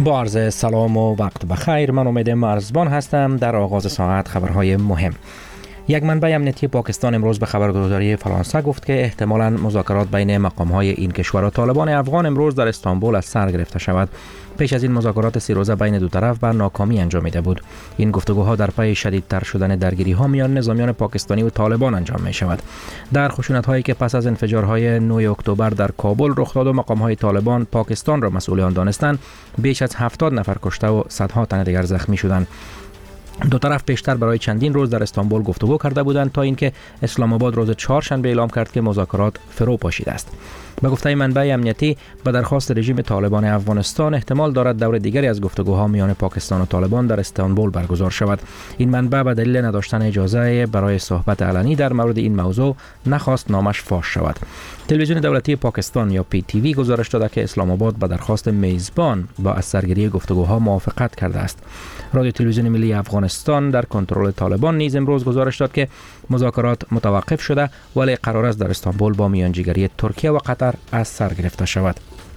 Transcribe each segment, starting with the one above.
با عرض سلام و وقت بخیر. من امید مرزبان هستم. در آغاز ساعت خبرهای مهم. یک منبع امنیتی پاکستان امروز به خبرگزاری فرانسه گفت که احتمالاً مذاکرات بین مقام‌های این کشور و طالبان افغان امروز در استانبول از سر گرفته شود. پیش از این مذاکرات 3 روزه بین دو طرف به ناکامی انجامیده بود. این گفتگوها در پی شدیدتر شدن درگیری‌ها میان نظامیان پاکستانی و طالبان انجام می شود. در خشونت‌هایی که پس از انفجارهای 9 اکتبر در کابل رخ داد و مقام‌های طالبان پاکستان را مسئول آن دانستند، بیش از 70 نفر کشته و صدها تن دیگر زخمی شدند. دو طرف پیشتر برای چندین روز در استانبول گفتگو کرده بودند تا اینکه اسلام آباد روز چهارشنبه اعلام کرد که مذاکرات فرو پاشیده است. به گفته منبع امنیتی، به درخواست رژیم طالبان افغانستان احتمال دارد دور دیگری از گفتگوها میان پاکستان و طالبان در استانبول برگزار شود. این منبع به دلیل نداشتن اجازه برای صحبت علنی در مورد این موضوع نخواست نامش فاش شود. تلویزیون دولتی پاکستان یا PTV گزارش داده که اسلام آباد به درخواست میزبان با از سرگیری گفتگوها موافقت کرده است. رادیو تلویزیون ملی افغانستان در کنترل طالبان نیز امروز گزارش داد که مذاکرات متوقف شده ولی قرار است در استانبول با میانجیگری ترکیه و قطر از سر گرفته شود.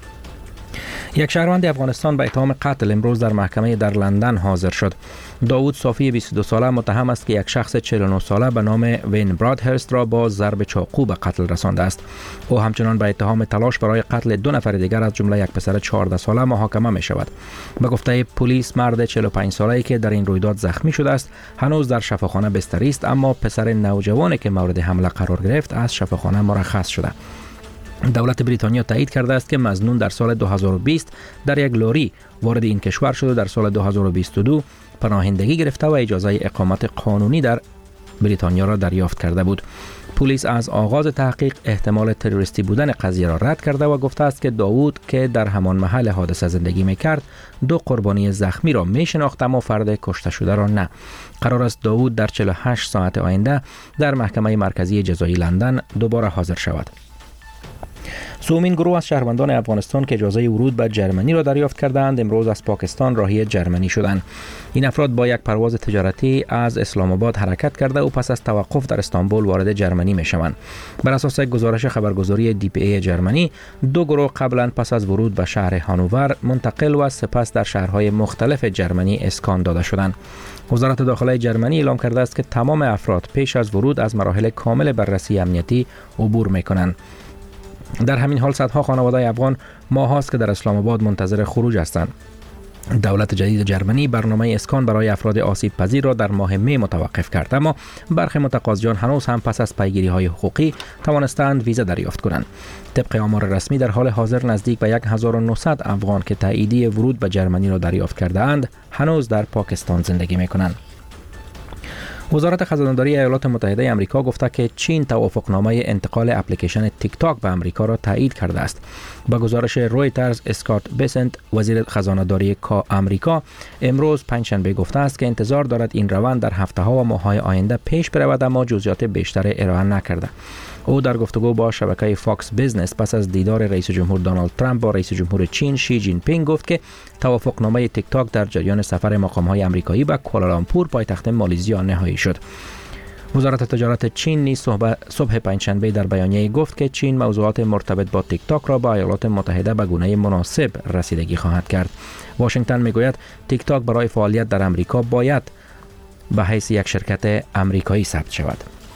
یک شهروند افغانستان به اتهام قتل امروز در محکمه در لندن حاضر شد. داوود صافی 22 ساله متهم است که یک شخص 49 ساله به نام وین برادهرست را با ضرب چاقو به قتل رسانده است. او همچنان به اتهام تلاش برای قتل 2 نفر دیگر از جمله یک پسر 14 ساله محاکمه می شود. به گفته پلیس مرد 45 ساله‌ای که در این رویداد زخمی شده است هنوز در شفاخانه بستری است، اما پسر نوجوانی که مورد حمله قرار گرفت از شفاخانه مرخص شده. دولت بریتانیا تایید کرده است که مظنون در سال 2020 در یک لاری وارد این کشور شد و در سال 2022 پناهندگی گرفته و اجازه اقامت قانونی در بریتانیا را دریافت کرده بود. پلیس از آغاز تحقیق احتمال تروریستی بودن قضیه را رد کرده و گفته است که داوود که در همان محل حادثه زندگی می‌کرد 2 قربانی زخمی را می‌شناخت اما فرد کشته شده را نه. قرار است داوود در 48 ساعت آینده در محکمه مرکزی جزایی لندن دوباره حاضر شود. سومین گروه از شهروندان افغانستان که اجازه ورود به جرمنی را دریافت کردند امروز از پاکستان راهی جرمنی شدند. این افراد با یک پرواز تجارتی از اسلام آباد حرکت کرده و پس از توقف در استانبول وارد جرمنی می شوند. بر اساس گزارش خبرگزاری DPA جرمنی، 2 گروه قبلا پس از ورود به شهر هانوور منتقل و سپس در شهرهای مختلف جرمنی اسکان داده شدند. وزارت داخله جرمنی اعلام کرده است که تمام افراد پیش از ورود از مراحل کامل بررسی امنیتی عبور می کنند. در همین حال صدها خانواده افغان ماهاست که در اسلام آباد منتظر خروج هستند. دولت جدید جرمنی برنامه اسکان برای افراد آسیب پذیر را در ماه می متوقف کرد، اما برخی متقاضیان هنوز هم پس از پیگیری های حقوقی توانستند ویزا دریافت کنند. طبق آمار رسمی در حال حاضر نزدیک به 1900 افغان که تاییدیه ورود به جرمنی را دریافت کرده اند هنوز در پاکستان زندگی می کنند. وزارت خزانه‌داری ایالات متحده آمریکا گفته که چین توافقنامه انتقال اپلیکیشن تیک تاک به آمریکا را تایید کرده است. با گزارش رویترز، اسکات بیسنت وزیر خزانه‌داری آمریکا امروز پنجشنبه گفته است که انتظار دارد این روند در هفته‌ها و ماه‌های آینده پیش برود، اما جزئیات بیشتر ارائه نکرده. او در گفتگو با شبکه فاکس بیزنس پس از دیدار رئیس جمهور دونالد ترامپ با رئیس جمهور چین شی جین پینگ گفت که توافقنامه تیک تاک در جریان سفر مقام‌های آمریکایی به کوالالامپور پایتخت مالزی نهایی شد. وزارت تجارت چین نیز صبح پنجشنبه در بیانیه گفت که چین موضوعات مرتبط با تیک تاک را با ایالات متحده به گونه مناسب رسیدگی خواهد کرد. واشنگتن میگوید تیک تاک برای فعالیت در آمریکا باید به حیث یک شرکت آمریکایی ثبت شود.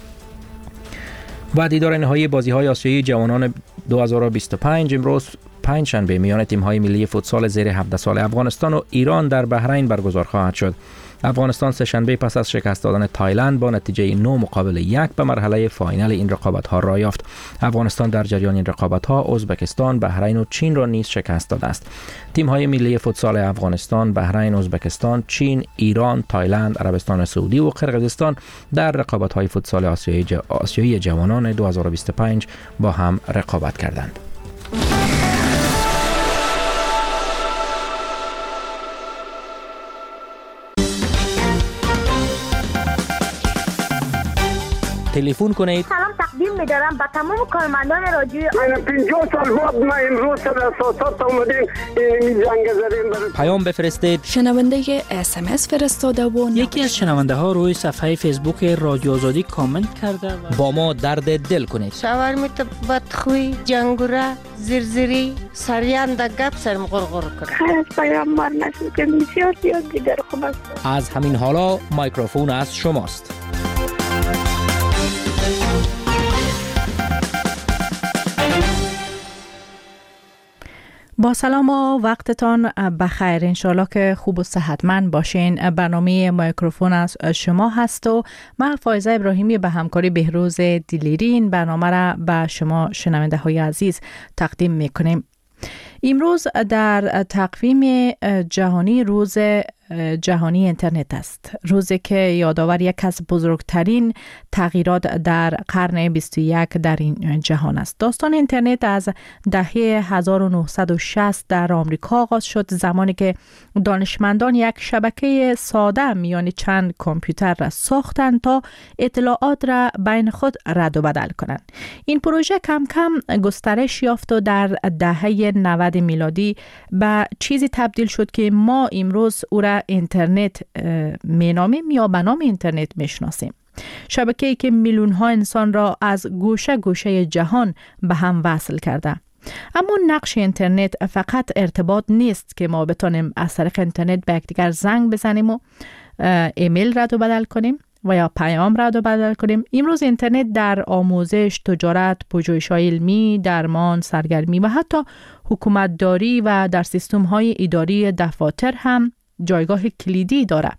و دیدار نهایی بازی‌های آسیایی جوانان 2025 امروز پنجشنبه میان تیم‌های ملی فوتسال زیر 17 سال افغانستان و ایران در بحرین برگزار خواهد شد. افغانستان سه‌شنبه پس از شکست دادن تایلند با نتیجه 9-1 به مرحله فاینال این رقابت‌ها را یافت. افغانستان در جریان این رقابت‌ها ازبکستان، بحرین و چین را نیز شکست داده است. تیم‌های ملی فوتسال افغانستان، بحرین، ازبکستان، چین، ایران، تایلند، عربستان سعودی و قرقیزستان در رقابت‌های فوتسال آسیایی جوانان 2025 با هم رقابت کردند. تلفن کنید. سلام تقدیم می‌دارم به تمام کارمندان رادیو. من 50 سال بعد ما امروز سر اساسات اومدیم این جنگ زدیم. پیام بفرستید. شنونده SMS فرستاده و یکی از شنونده ها روی صفحه فیسبوک رادیو آزادی کامنت کرده و با ما درد دل کنید. شاورمیت بدخوی، جنگوره، زرزری، سریان در گپ سرم غرغر کنه. خیر از پیامبر نشد که بسیار زیاد دیگر خوب است. از همین حالا میکروفون از شماست. با سلام و وقتتان بخیر. انشالله که خوب و صحتمند باشین. برنامه میکروفون از شما هست و من فایزه ابراهیمی به همکاری بهروز دیلیری این برنامه را به شما شنونده های عزیز تقدیم میکنیم. امروز در تقویم جهانی روز جهانی اینترنت است. روزی که یادآور یک از بزرگترین تغییرات در قرن 21 در این جهان است. داستان اینترنت از دهه 1960 در آمریکا آغاز شد، زمانی که دانشمندان یک شبکه ساده میان چند کامپیوتر را ساختند تا اطلاعات را بین خود رد و بدل کنند. این پروژه کم کم گسترش یافت و در دهه 90 میلادی به چیزی تبدیل شد که ما امروز او را اینترنت مینامیم یا به نام اینترنت میشناسیم. شبکه‌ای که میلیون ها انسان را از گوشه گوشه جهان به هم وصل کرده. اما نقش اینترنت فقط ارتباط نیست که ما بتونیم از طریق اینترنت به یکدیگر زنگ بزنیم و ایمیل رد و بدل کنیم و یا پیام رد و بدل کنیم. امروز اینترنت در آموزش، تجارت، پژوهش‌های علمی، درمان، سرگرمی و حتی حکومتداری و در سیستم‌های اداری دفاتر هم جایگاه کلیدی دارد.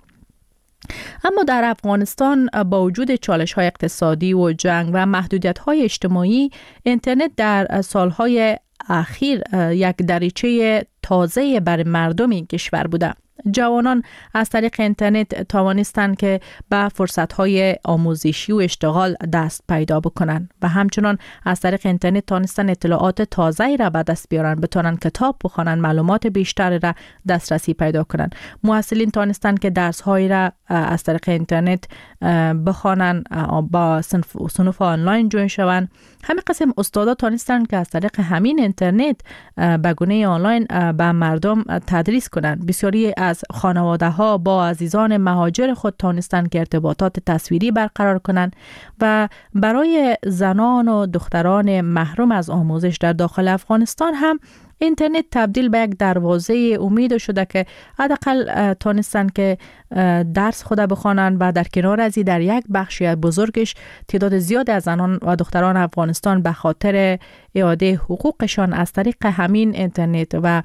اما در افغانستان با وجود چالش‌های اقتصادی و جنگ و محدودیت‌های اجتماعی، اینترنت در سالهای اخیر یک دریچه تازه بر مردم این کشور بوده. جوانان از طریق اینترنت توانستند که به فرصت‌های آموزشی و اشتغال دست پیدا بکنند و همچنان از طریق اینترنت توانستند اطلاعات تازه‌ای را به دست بیارن، بتونن کتاب بخونن، معلومات بیشتری را دسترسی پیدا کنند. محصلین توانستند که درس‌هایی را از طریق اینترنت بخوانن، با صنف آنلاین جوین شوند. همین قسم استادا توانستند که از طریق همین اینترنت به گونه آنلاین به مردم تدریس کنند. بسیاری از خانواده‌ها با عزیزان مهاجر خود توانستند که ارتباطات تصویری برقرار کنند و برای زنان و دختران محروم از آموزش در داخل افغانستان هم اینترنت تبدیل به یک دروازه امید شده که حداقل تونستن که درس خود بخوانند و در کنار ازی در یک بخشی بزرگش تعداد زیاد از زنان و دختران افغانستان به خاطر اعاده حقوقشان از طریق همین اینترنت و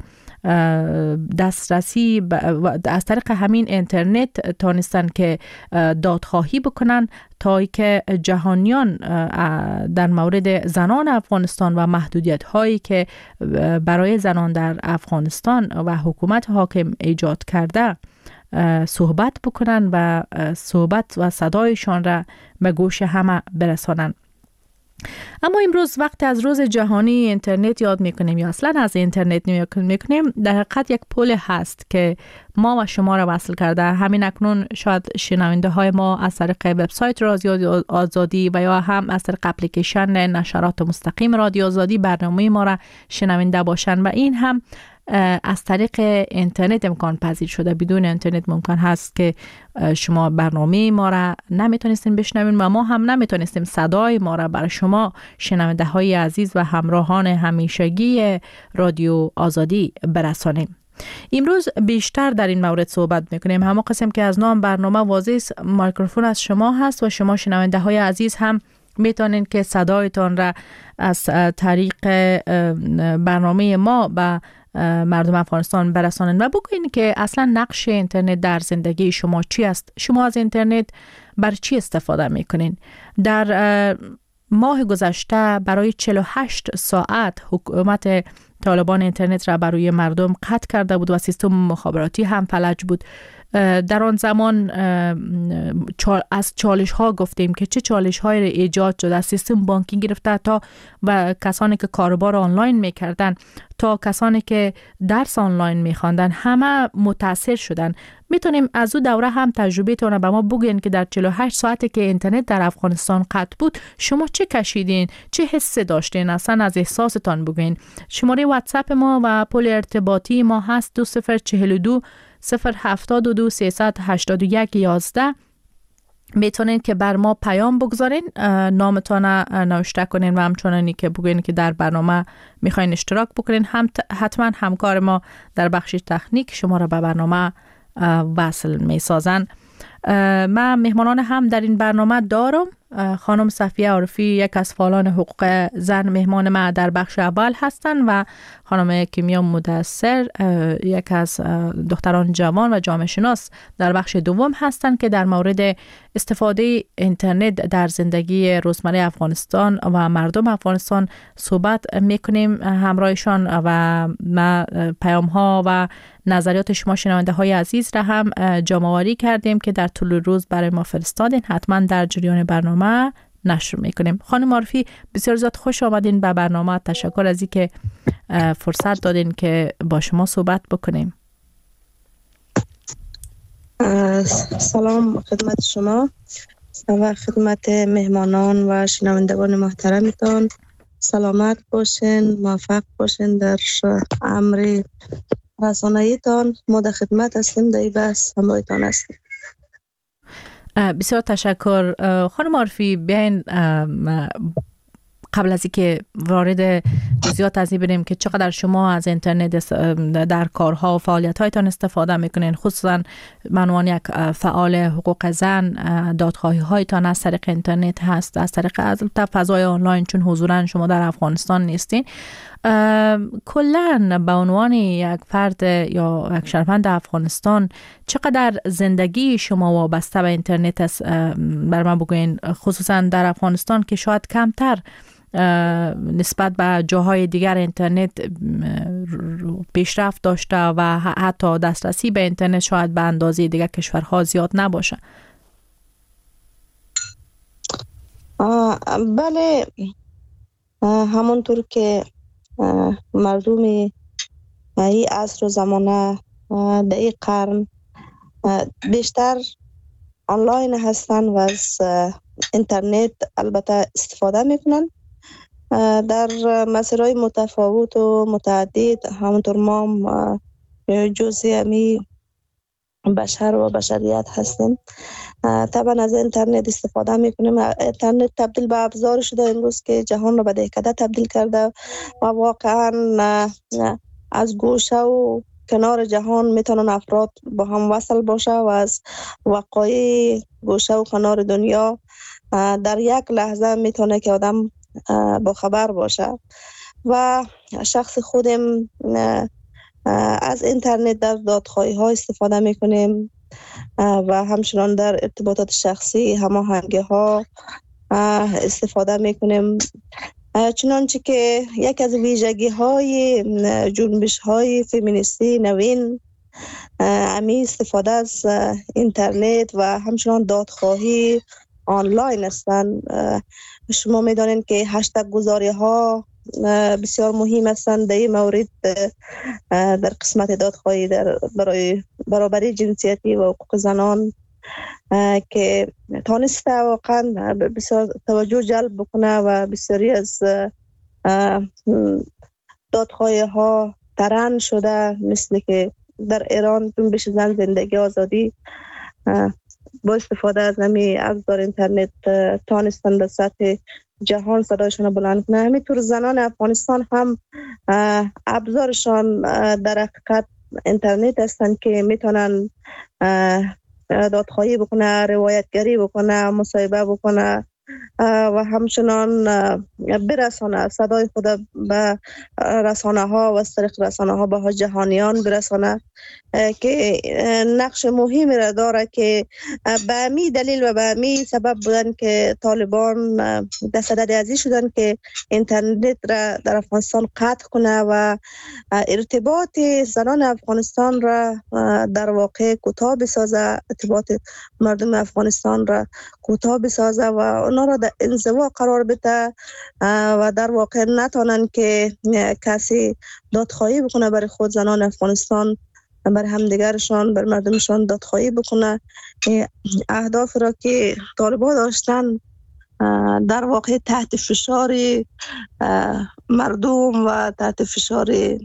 دسترسی از طریق همین اینترنت تونستن که دادخواهی بکنن تا که جهانیان در مورد زنان افغانستان و محدودیت هایی که برای زنان در افغانستان و حکومت حاکم ایجاد کرده صحبت بکنن و صحبت و صدایشان را به گوش همه برسانن. اما امروز وقتی از روز جهانی اینترنت یاد میکنیم یا اصلا از اینترنت میکنیم، در حقیقت یک پل هست که ما و شما را وصل کرده. همین اکنون شاید شنونده های ما از طریق وبسایت رادیو آزادی و یا هم از طریق اپلیکیشن نشرات مستقیم رادیو آزادی برنامه ما را شنونده باشند و این هم از طریق اینترنت امکان پذیر شده. بدون اینترنت ممکن هست که شما برنامه ما را نمیتونستین بشنوین و ما هم نمیتونستیم صدای ما را برای شما شنونده های عزیز و همراهان همیشگی رادیو آزادی برسانیم. امروز بیشتر در این مورد صحبت میکنیم. همه قسم که از نام برنامه واضح میکروفون از شما هست و شما شنونده های عزیز هم میتونین که صدایتان را از طریق برنامه ما به مردم افغانستان برسانن و بگوین که اصلا نقش اینترنت در زندگی شما چی است. شما از اینترنت بر چی استفاده میکنین؟ در ماه گذشته برای 48 ساعت حکومت طالبان اینترنت را برای مردم قطع کرده بود و سیستم مخابراتی هم فلج بود. در آن زمان از چالش ها گفتیم که چه چالش های ایجاد شد، از سیستم بانکینگ گرفته تا و کسانی که کاروبار آنلاین میکردن تا کسانی که درس آنلاین میخواندن، همه متاثر شدن. میتونیم از او دوره هم تجربه تونه به ما بگین که در 48 ساعتی که اینترنت در افغانستان قطع بود شما چه کشیدین، چه حسی داشتین، اصلا از احساستان بگین. شماره واتساپ ما و پل ارتباطی ما هست 2042 072 381 11. میتونین که بر ما پیام بگذارین، نامتان نوشته کنین و همچنانی که بگین که در برنامه میخواین اشتراک بکنین. حتما همکار ما در بخش تکنیک شما را به برنامه وصل میسازن. من مهمانان هم در این برنامه دارم. خانم صفیه عارفی، یک از فعالان حقوق زن، مهمان ما در بخش اول هستند و خانم کیمیا مدثر، یک از دختران جوان و جامعه شناس، در بخش دوم هستند که در مورد استفاده اینترنت در زندگی روزمره افغانستان و مردم افغانستان صحبت میکنیم همراهشان و ما پیام ها و نظریات شما شنونده های عزیز را هم جمع‌آوری کردیم که در طول روز برای ما فرستادین. حتما در جریان برنامه نشر میکنیم. خانم عارفی، بسیار زیاد خوش آمدین به برنامه. تشکر از اینکه فرصت دادین که با شما صحبت بکنیم. سلام خدمت شما و خدمت مهمانان و شنوندگان محترمتان. سلامت باشین، موفق باشین در امر رسانه‌ایتان. ما در خدمت هستیم، در این بحث همراهتان هستیم. بسیار تشکر. خانم عارفی، بیاین قبل از اینکه وارد جزئیات از این بریم که چقدر شما از اینترنت در کارها و فعالیت‌هایتان استفاده میکنین، خصوصا به عنوان یک فعال حقوق زن، دادخواهی هایتان از طریق اینترنت هست، از طریق فضای آنلاین، چون حضوراً شما در افغانستان نیستین. کلاً به عنوان یک فرد یا یک شهروند افغانستان چقدر زندگی شما وابسته به اینترنت است؟ بر من بگوین، خصوصا در افغانستان که شاید کمتر نسبت به جاهای دیگر اینترنت پیشرفت داشته و حتی دسترسی به اینترنت شاید به اندازه دیگر کشورها زیاد نباشه. بله، همونطور که مردم این عصر و زمانه در این قرن بیشتر آنلاین هستن و از اینترنت البته استفاده میکنن در مسیرهای متفاوت و متعدد. همونطور ما جزئی امی بشر و بشریت هستیم، طبعا از اینترنت استفاده میکنیم. اینترنت تبدیل به ابزار شده امروز که جهان رو به دهکده تبدیل کرده و واقعا از گوشه و کنار جهان میتونن افراد با هم وصل باشه و از وقایع گوشه و کنار دنیا در یک لحظه میتونه که آدم با خبر باشه. و شخص خودم از اینترنت در دادخواهی ها استفاده میکنیم و همچنان در ارتباطات شخصی، هماهنگی ها استفاده میکنیم. چنانچه که یک از ویژگی های جنبش های فمینیستی نوین امی استفاده از اینترنت و همچنان دادخواهی آنلاین هستند. شما میدانید که هشتگ گذاری ها بسیار مهم هستند در این مورد در قسمت دادخواهی برای برابری جنسیتی و حقوق زنان که تانسته واقعا بسیار توجه جلب بکنه و بسیاری از دادخواهی ها ترند شده، مثل که در ایران جنبش زن زندگی آزادی با استفاده از همین ابزار اینترنت تانستن به سطح جهان صدایشان بلند کنه. همینطور زنان افغانستان هم ابزارشان در حقیقت اینترنت هستند که میتونن دادخواهی بکنه، روایتگری بکنه، مصاحبه بکنه و همچنان برسانه صدای خود به رسانه ها و از طریق رسانه ها به جهانیان برسانه که نقش مهمی را داره که به امی دلیل و به امی سبب بودن که طالبان دست ازی شدن که اینترنت را در افغانستان قطع کنه و ارتباط زنان افغانستان را در واقع کوتاه بسازه، ارتباط مردم افغانستان را کوتاه بسازه و اونا را در انزوا قرار بده و در واقع نتونن که کسی دادخواهی بکنه برای خود. زنان افغانستان بر همدیگرشان بر مردمشان دادخواهی بکنه. اهداف را که طالبان داشتن در واقع تحت فشار مردم و تحت فشار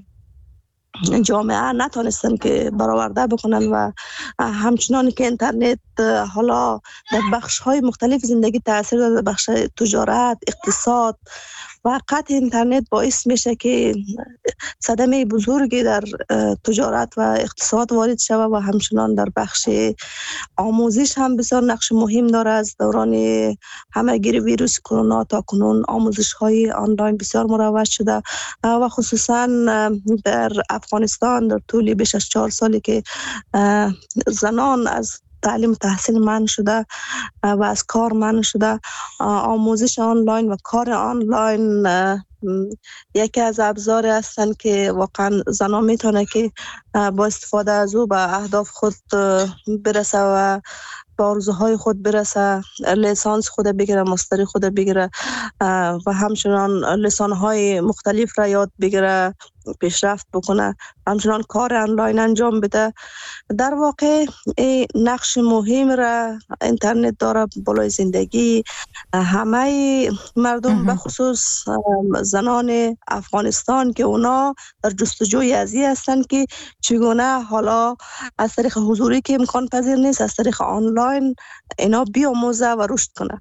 جامعه نتونستن که برآورده بکنن و همچنان که اینترنت حالا در بخش‌های مختلف زندگی تاثیر داره، بخش تجارت، اقتصاد و قطع اینترنت باعث میشه که صدمه بزرگی در تجارت و اقتصاد وارد شود و همچنان در بخش آموزش هم بسیار نقش مهم داره. از دوران همه‌گیری ویروس کرونا تا کنون آموزش‌های آنلاین بسیار مروج شده و خصوصا در افغانستان در طول بیش از 4 سالی که زنان از تعلیم تحصیل منع شده و از کار منع شده، آموزش آنلاین و کار آنلاین یکی از ابزاری هستند که واقعا زنان میتونه که با استفاده از او به اهداف خود برسه و با آرزوهای خود برسه، لیسانس خود بگیره، ماستری خود بگیره و همچنان لسانهای مختلف را یاد بگیره، پیشرفت بکنه، همچنان کار آنلاین انجام بده. در واقع نقش مهم را اینترنت داره بالای زندگی همه مردم، به خصوص زنان افغانستان که اونا در جستجوی ازی هستند که چگونه حالا از طریق حضوری که امکان پذیر نیست، از طریق آنلاین اینا بیاموزه و رشد کنه.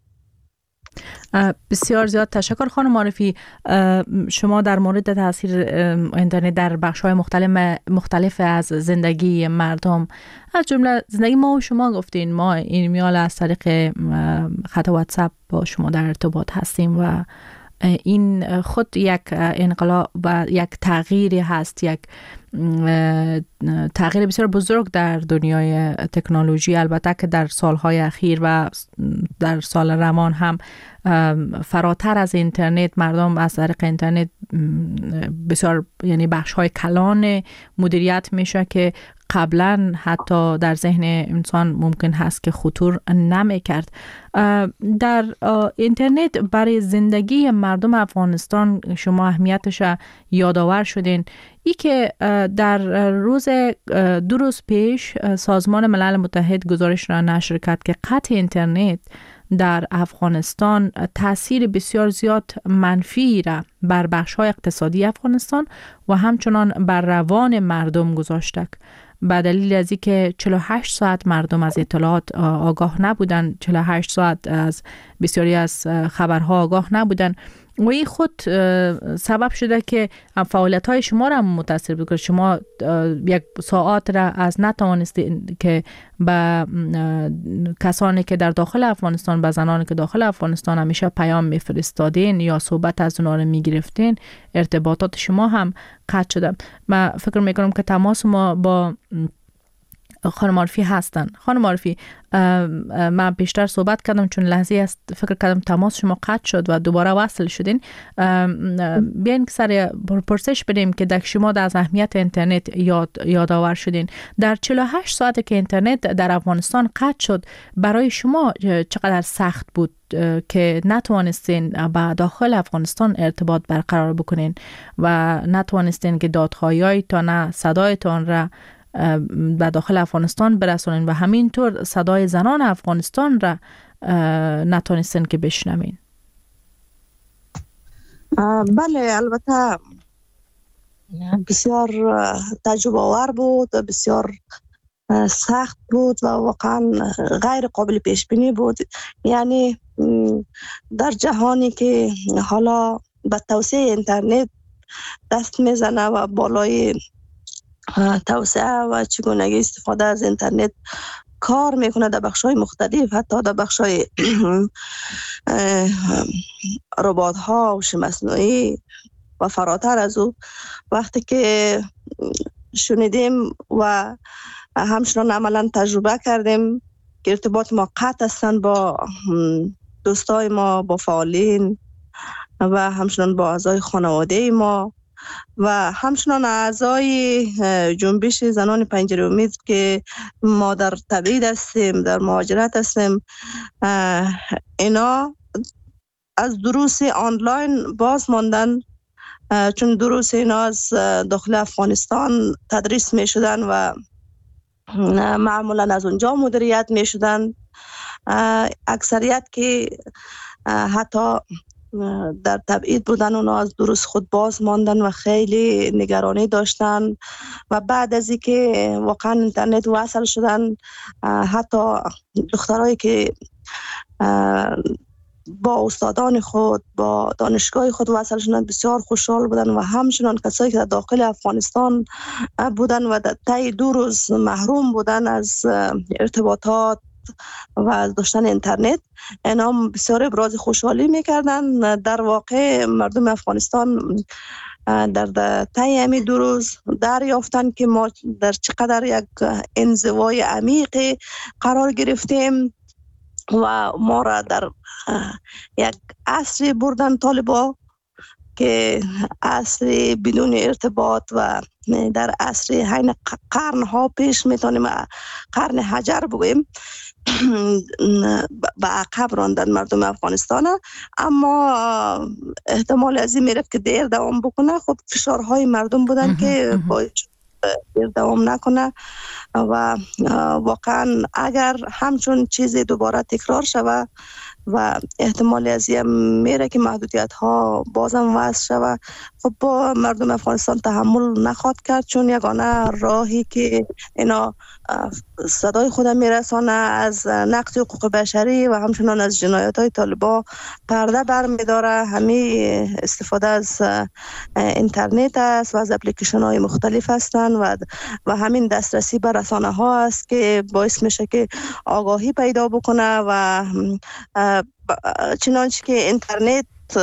بسیار زیاد تشکر خانم عارفی. شما در مورد تاثیر اینترنت در بخش‌های مختلف از زندگی مردم، از جمله زندگی ما و شما گفتین. ما این میال از طریق خط واتساپ با شما در ارتباط هستیم و این خود یک انقلاب و یک تغییری هست، یک تغییر بسیار بزرگ در دنیای تکنولوژی. البته که در سالهای اخیر و در سال رمان هم فراتر از اینترنت مردم از طریق اینترنت بسیار یعنی بخش‌های کلان مدیریت میشه که قبلا حتی در ذهن انسان ممکن هست که خطور نمی‌کرد. در اینترنت برای زندگی مردم افغانستان شما اهمیتش یادآور شدین. ای که در روز 2 روز پیش سازمان ملل متحد گزارش را نشر کرد که قطع اینترنت در افغانستان تاثیر بسیار زیاد منفی را بر بخش‌های اقتصادی افغانستان و همچنان بر روان مردم گذاشته، به دلیل از اینکه 48 ساعت مردم از اطلاعات آگاه نبودن، 48 ساعت از بسیاری از خبرها آگاه نبودن و این خود سبب شده که فعالیت‌های شما را متاثر بکنه. شما یک ساعت را از نتوانستید که به کسانی که در داخل افغانستان، به زنانی که داخل افغانستان همیشه پیام میفرستادین یا صحبت از اونا رو میگرفتین، ارتباطات شما هم قطع شده. من فکر میکنم که تماس ما با خانم عارفی هستن. خانم عارفی، من بیشتر صحبت کردم چون لحظه است فکر کردم تماس شما قطع شد و دوباره وصل شدین. بیاین که سر پرسش بدیم که در شما از اهمیت اینترنت یادآور شدین. در 48 ساعت که اینترنت در افغانستان قطع شد، برای شما چقدر سخت بود که نتوانستین با داخل افغانستان ارتباط برقرار بکنین و نتوانستین که دادخواهی تا نه صدایتان را به داخل افغانستان برسونین و همینطور صدای زنان افغانستان را نتونستین که بشنوین؟ بله، البته بسیار تجربه آور بود، بسیار سخت بود و واقعا غیر قابل پیش بینی بود. یعنی در جهانی که حالا به توسعه اینترنت دست میزنه و بالای توسعه و چگونگی استفاده از اینترنت کار میکنه در بخش‌های مختلف، حتی در بخش‌های ربات ها و هوش مصنوعی و فراتر از او. وقتی که شنیدیم و همچنان عملا تجربه کردیم که ارتباط ما قطع هستند با دوستای ما، با فعالین و همچنان با اعضای خانواده ما و همچنان اعضای جنبش زنان پنجره امید که ما در تبعید هستیم، در مهاجرت هستیم، اینا از دروس آنلاین باز ماندن، چون دروس اینا از داخل افغانستان تدریس می شدن و معمولا از اونجا مدیریت می شدن. اکثریت که حتی در تبعید بودن اونا از دروس خود باز ماندن و خیلی نگرانی داشتن و بعد از اینکه واقعا اینترنت وصل شدن، حتی دخترایی که با استادان خود، با دانشگاه خود وصل شدن بسیار خوشحال بودن و همچنان کسایی که در داخل افغانستان بودن و در طی 2 روز محروم بودن از ارتباطات و از داشتن اینترنت، اینا بسیار ابراز خوشحالی میکردن. در واقع مردم افغانستان در طی همین 2 روز دریافتن که ما در چقدر یک انزوای عمیق قرار گرفتیم و ما را در یک عصر بردن طالبا که عصر بدون ارتباط و در عصر حین قرنها پیش میتونیم قرن حجر بگویم به عقب راندن مردم افغانستان. اما احتمال از این میرفت که دیر دوام بکنه. خب فشارهای مردم بودن که باید دیر دوام نکنه و واقعا اگر همچون چیزی دوباره تکرار شوه و احتمال از این میره که محدودیت ها بازم وضع شوه، خب با مردم افغانستان تحمل نخواد کرد، چون یگانه راهی که اینا صدای خودم میرسانه از نقض حقوق بشری و همچنان از جنایت های طالبان پرده بر میداره همین استفاده از اینترنت است و از اپلیکیشن های مختلف هستند و همین دسترسی به رسانه ها است که باعث میشه که آگاهی پیدا بکنه و چنانچه که اینترنت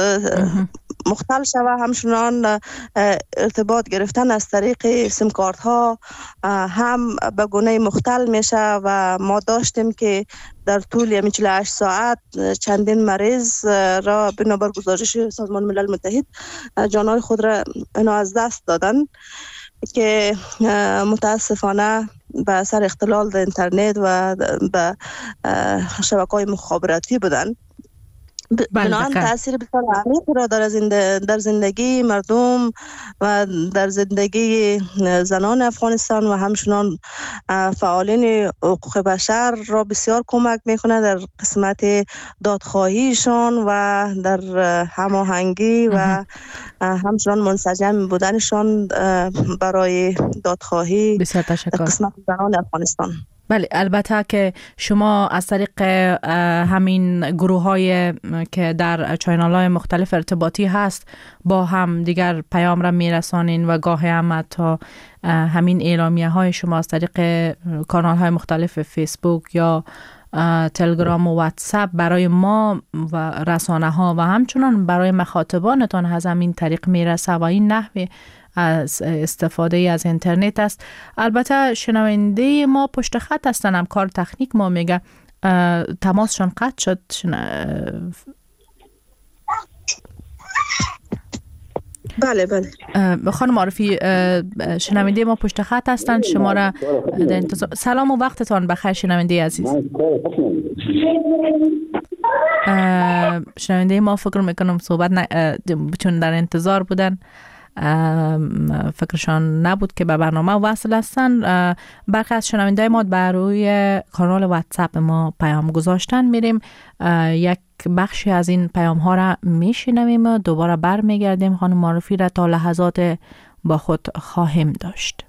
مختل شوه، همچنان ارتباط گرفتن از طریق سیم کارت ها هم به گونه مختل میشه و ما داشتیم که در طول 48 ساعت چندین مریض را بنابر گزارش سازمان ملل متحد جانهای خود را از دست دادن که متاسفانه به اثر اختلال در اینترنت و به شبکه‌های مخابراتی بودن. بنابراین تاثیر بسیار عمیق را در زندگی مردم و در زندگی زنان افغانستان و همچنان فعالین حقوق بشر را بسیار کمک میکنه در قسمت دادخواهیشان و در هماهنگی و همچنان منسجم بودنشان برای دادخواهی بسیار تشکر. در قسمت زنان افغانستان. بله، البته که شما از طریق همین گروه های که در چینل های مختلف ارتباطی هست با هم دیگر پیام را میرسانین و گاهی هم حتی همین اعلامیه های شما از طریق کانال های مختلف فیسبوک یا تلگرام و واتساپ برای ما و رسانه ها و همچنان برای مخاطبانتان از همین طریق میرسه و این نحوه از استفاده از اینترنت است. البته شنونده ما پشت خط هستن، هم کار تکنیک ما میگه تماسشان قطع شد. بله خانم عارفی، شنونده ما پشت خط هستند، شما را در انتظار. سلام و وقتتان بخیر شنونده عزیز. شنونده ما فکر میکنم صحبت چون در انتظار بودن فکرشان نبود که به برنامه وصل هستن. برخی از شنونده ما بر روی کانال واتساپ ما پیام گذاشتن، میریم یک بخشی از این پیام ها را میشنویم و دوباره برمیگردیم. خانم معرفی را تا لحظات با خود خواهیم داشت.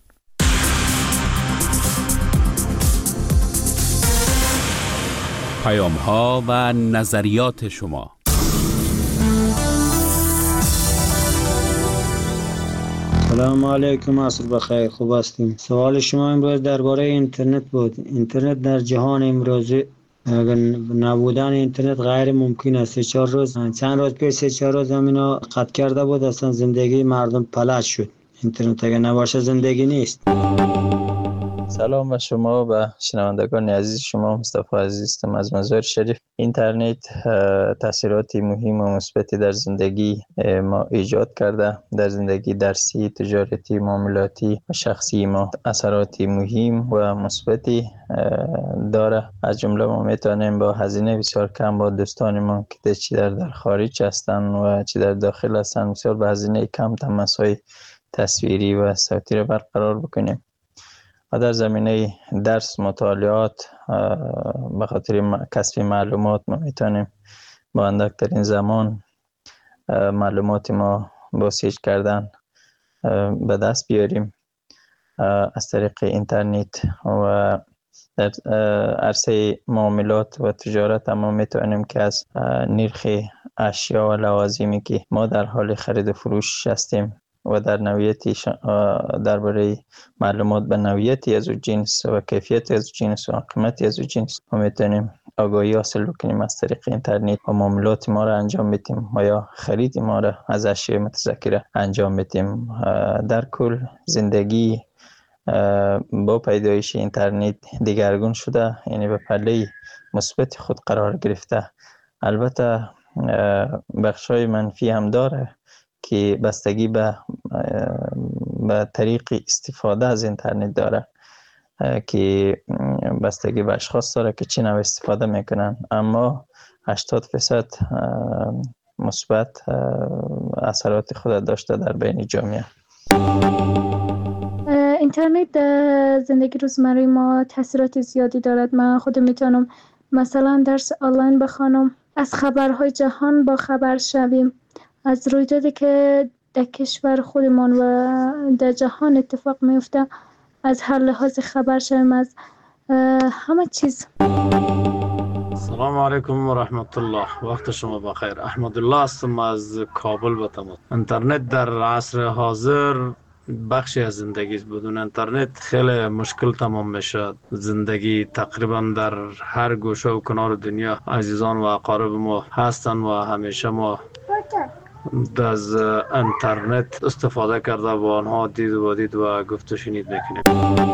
پیام ها و نظریات شما. سلام علیکم، عصر بخیر، خوب هستیم. سوال شما امروز درباره اینترنت بود. اینترنت در جهان امروزی اگر نبودن اینترنت غیر ممکن است. 3-4 روز چند روز پیش 3-4 روز همینا قطع کرده بود، اصلا زندگی مردم فلج شد. اینترنت اگر نباشه زندگی نیست. سلام به شما و شنوندگان عزیز شما. مصطفی عزیزم از مزار شریف. اینترنت تاثیراتی مهم و مثبتی در زندگی ما ایجاد کرده، در زندگی درسی، تجارتی، معاملاتی و شخصی ما اثراتی مهم و مثبتی داره. از جمله ما میتونیم با هزینه بسیار کم با دوستانمون که چی در خارج هستن و چی در داخل هستن بسیار با هزینه کم تماس‌های تصویری و صوتی را برقرار بکنیم. و در زمینه درس، مطالعات، به خاطر کسب معلومات ما میتونیم با اندکترین زمان معلومات ما با سرچ کردن به دست بیاریم از طریق اینترنت. و در عرصه معاملات و تجارت ما میتونیم که از نرخ اشیا و لوازمی که ما در حال خرید و فروش هستیم و در نوعیتی درباره معلومات به نوعیتی از جنس و کیفیت از جنس و قیمتی از جنس ما میتونیم آگاهی حاصل کنیم از طریق اینترنت و معاملات ما را انجام بدیم و یا خرید ما را از اشیاء متذکره انجام بدیم. در کل زندگی با پیدایش اینترنت دیگرگون شده، یعنی به پله مثبت خود قرار گرفته. البته بخشای منفی هم داره که بستگی به طریق استفاده از اینترنت داره، که بستگی به اشخاص داره که چی نوع استفاده میکنن. اما 80% مثبت اثرات خود داشته در بین جامعه. اینترنت در زندگی روزمره ما تاثیرات زیادی دارد. من خودم میتونم مثلا درس آنلاین بخوانم، از خبرهای جهان با خبر شویم، از رویدادی که در کشور خودمان و در جهان اتفاق میفته از هر لحاظ خبر شویم، از همه چیز. سلام علیکم و رحمت الله، وقت شما بخیر. احمد الله هستم از کابل به تمام. اینترنت در عصر حاضر بخشی از زندگی است. بدون اینترنت خیلی مشکل تمام میشه. زندگی تقریبا در هر گوشه و کنار دنیا عزیزان و اقارب ما هستن و همیشه ما از اینترنت استفاده کرده با آنها دید و گفت و شنید میکنیم.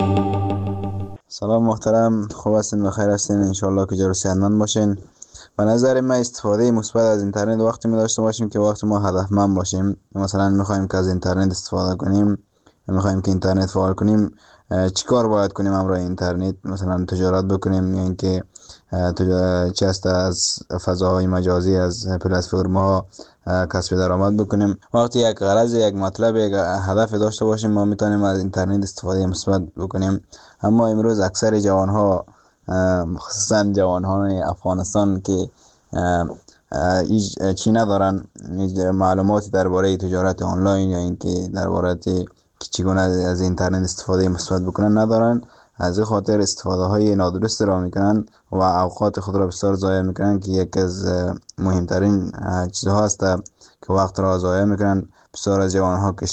سلام محترم، خوب هستین؟ بخیر هستین؟ انشالله که جور و صحتمند باشین. به نظر من استفاده مثبت از اینترنت وقتی می داشته باشیم که وقتی ما هدفمند باشیم. مثلا میخوایم که از اینترنت استفاده کنیم، میخوایم که اینترنت فعال کنیم، چیکار باید کنیم همراه اینترنت؟ مثلا تجارت بکنیم یا اینکه چه است از فضاهای مجازی، از پلتفرم‌ها کسب درآمد بکنیم. وقتی یک غرض، یک مطلب، یک هدف داشته باشیم ما میتونیم از اینترنت استفاده مثبت بکنیم. اما امروز اکثر جوانها، خصوصا جوانان افغانستان که چی ندارن، معلوماتی درباره تجارت آنلاین یا اینکه درباره که چگونه از اینترنت استفاده مثبت بکنن ندارن، از این خاطر استفاده های نادرست را میکنن و اوقات خود را بسیار ضایع میکنن که یکی از مهمترین چیزها است که وقت را ضایع میکنن. بسیار از جوانها که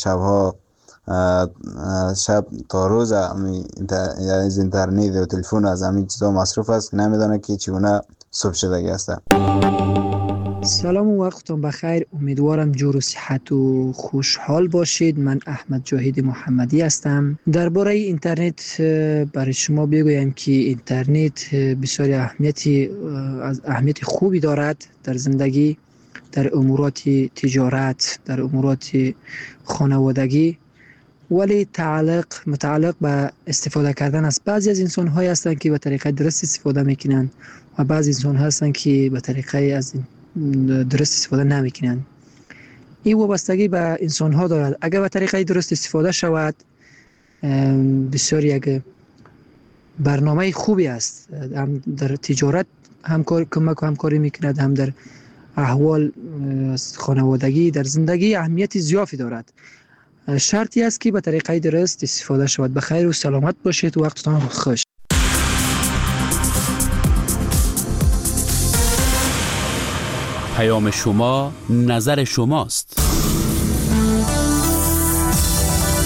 شب تا روز از اینترنت و تلفن از همین چیزها مصروف است، نمیدانه که چگونه صبح شدگی است. سلام و وقتتون بخیر. امیدوارم جور و صحت و خوشحال باشید. من احمد جاهد محمدی هستم. درباره اینترنت برای شما بگویم که اینترنت بسیار اهمیت خوبی دارد در زندگی، در امورات تجارت، در امورات خانوادگی، ولی متعلق به استفاده کردن است. بعضی از انسان های هستند که به طریقه درست استفاده میکنن و بعضی انسان هستند که به طریقه از درست استفاده نمیکنن. این وابستگی به انسان ها دارد. اگر به طریقه درست استفاده شود بسیار یک برنامه خوبی است. هم در تجارت همکاری میکند، هم در احوال خانوادگی، در زندگی اهمیت زیادی دارد. شرطی است که به طریقه درست استفاده شود. بخیر و سلامت باشید و وقتتان خوش. پیام شما نظر شماست.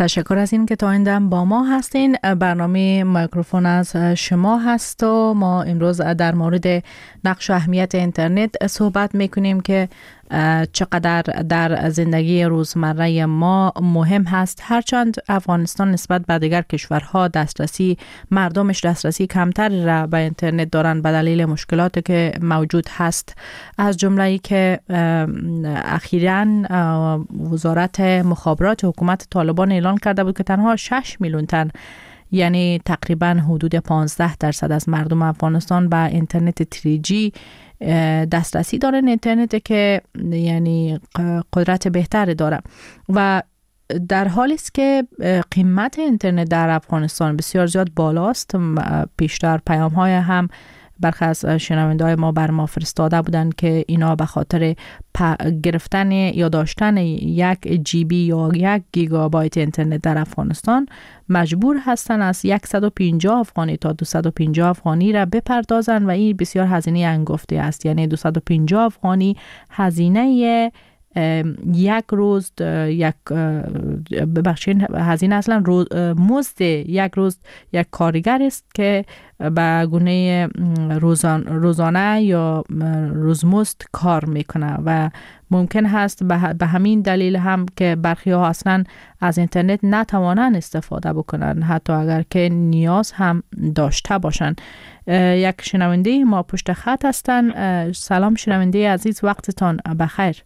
تشکر از این که تا این دم با ما هستین. برنامه میکروفون از شما هست و ما امروز در مورد نقش و اهمیت اینترنت صحبت میکنیم که چقدر در زندگی روزمره ما مهم هست. هرچند افغانستان نسبت به دیگر کشورها مردمش دسترسی کمتری را به اینترنت دارند به دلیل مشکلاتی که موجود هست، از جمله که اخیراً وزارت مخابرات حکومت طالبان اعلان کرده بود که تنها 6 میلیون تن، یعنی تقریباً حدود 15% از مردم افغانستان به اینترنت 3G دسترسی دارن. اینترنت که یعنی قدرت بهتری داره و در حالی است که قیمت اینترنت در افغانستان بسیار زیاد بالاست. پیشتر پیام های هم برخی از شنونده ما بر ما فرستاده بودند که اینا به خاطر گرفتن یا داشتن 1 GB یا 1 گیگابایت اینترنت در افغانستان مجبور هستن از 150 افغانی تا 250 افغانی را بپردازن و این بسیار هزینه انگفته است. یعنی 250 افغانی هزینه یک روز هزینه اصلا مزد یک روز یک کارگر است که به گونه روزانه یا روزمزد کار میکنه و ممکن هست به همین دلیل هم که برخی ها اصلا از اینترنت نتوانند استفاده بکنن حتی اگر که نیاز هم داشته باشن. یک شنونده ما پشت خط هستن. سلام شنونده عزیز، وقتتان بخیر.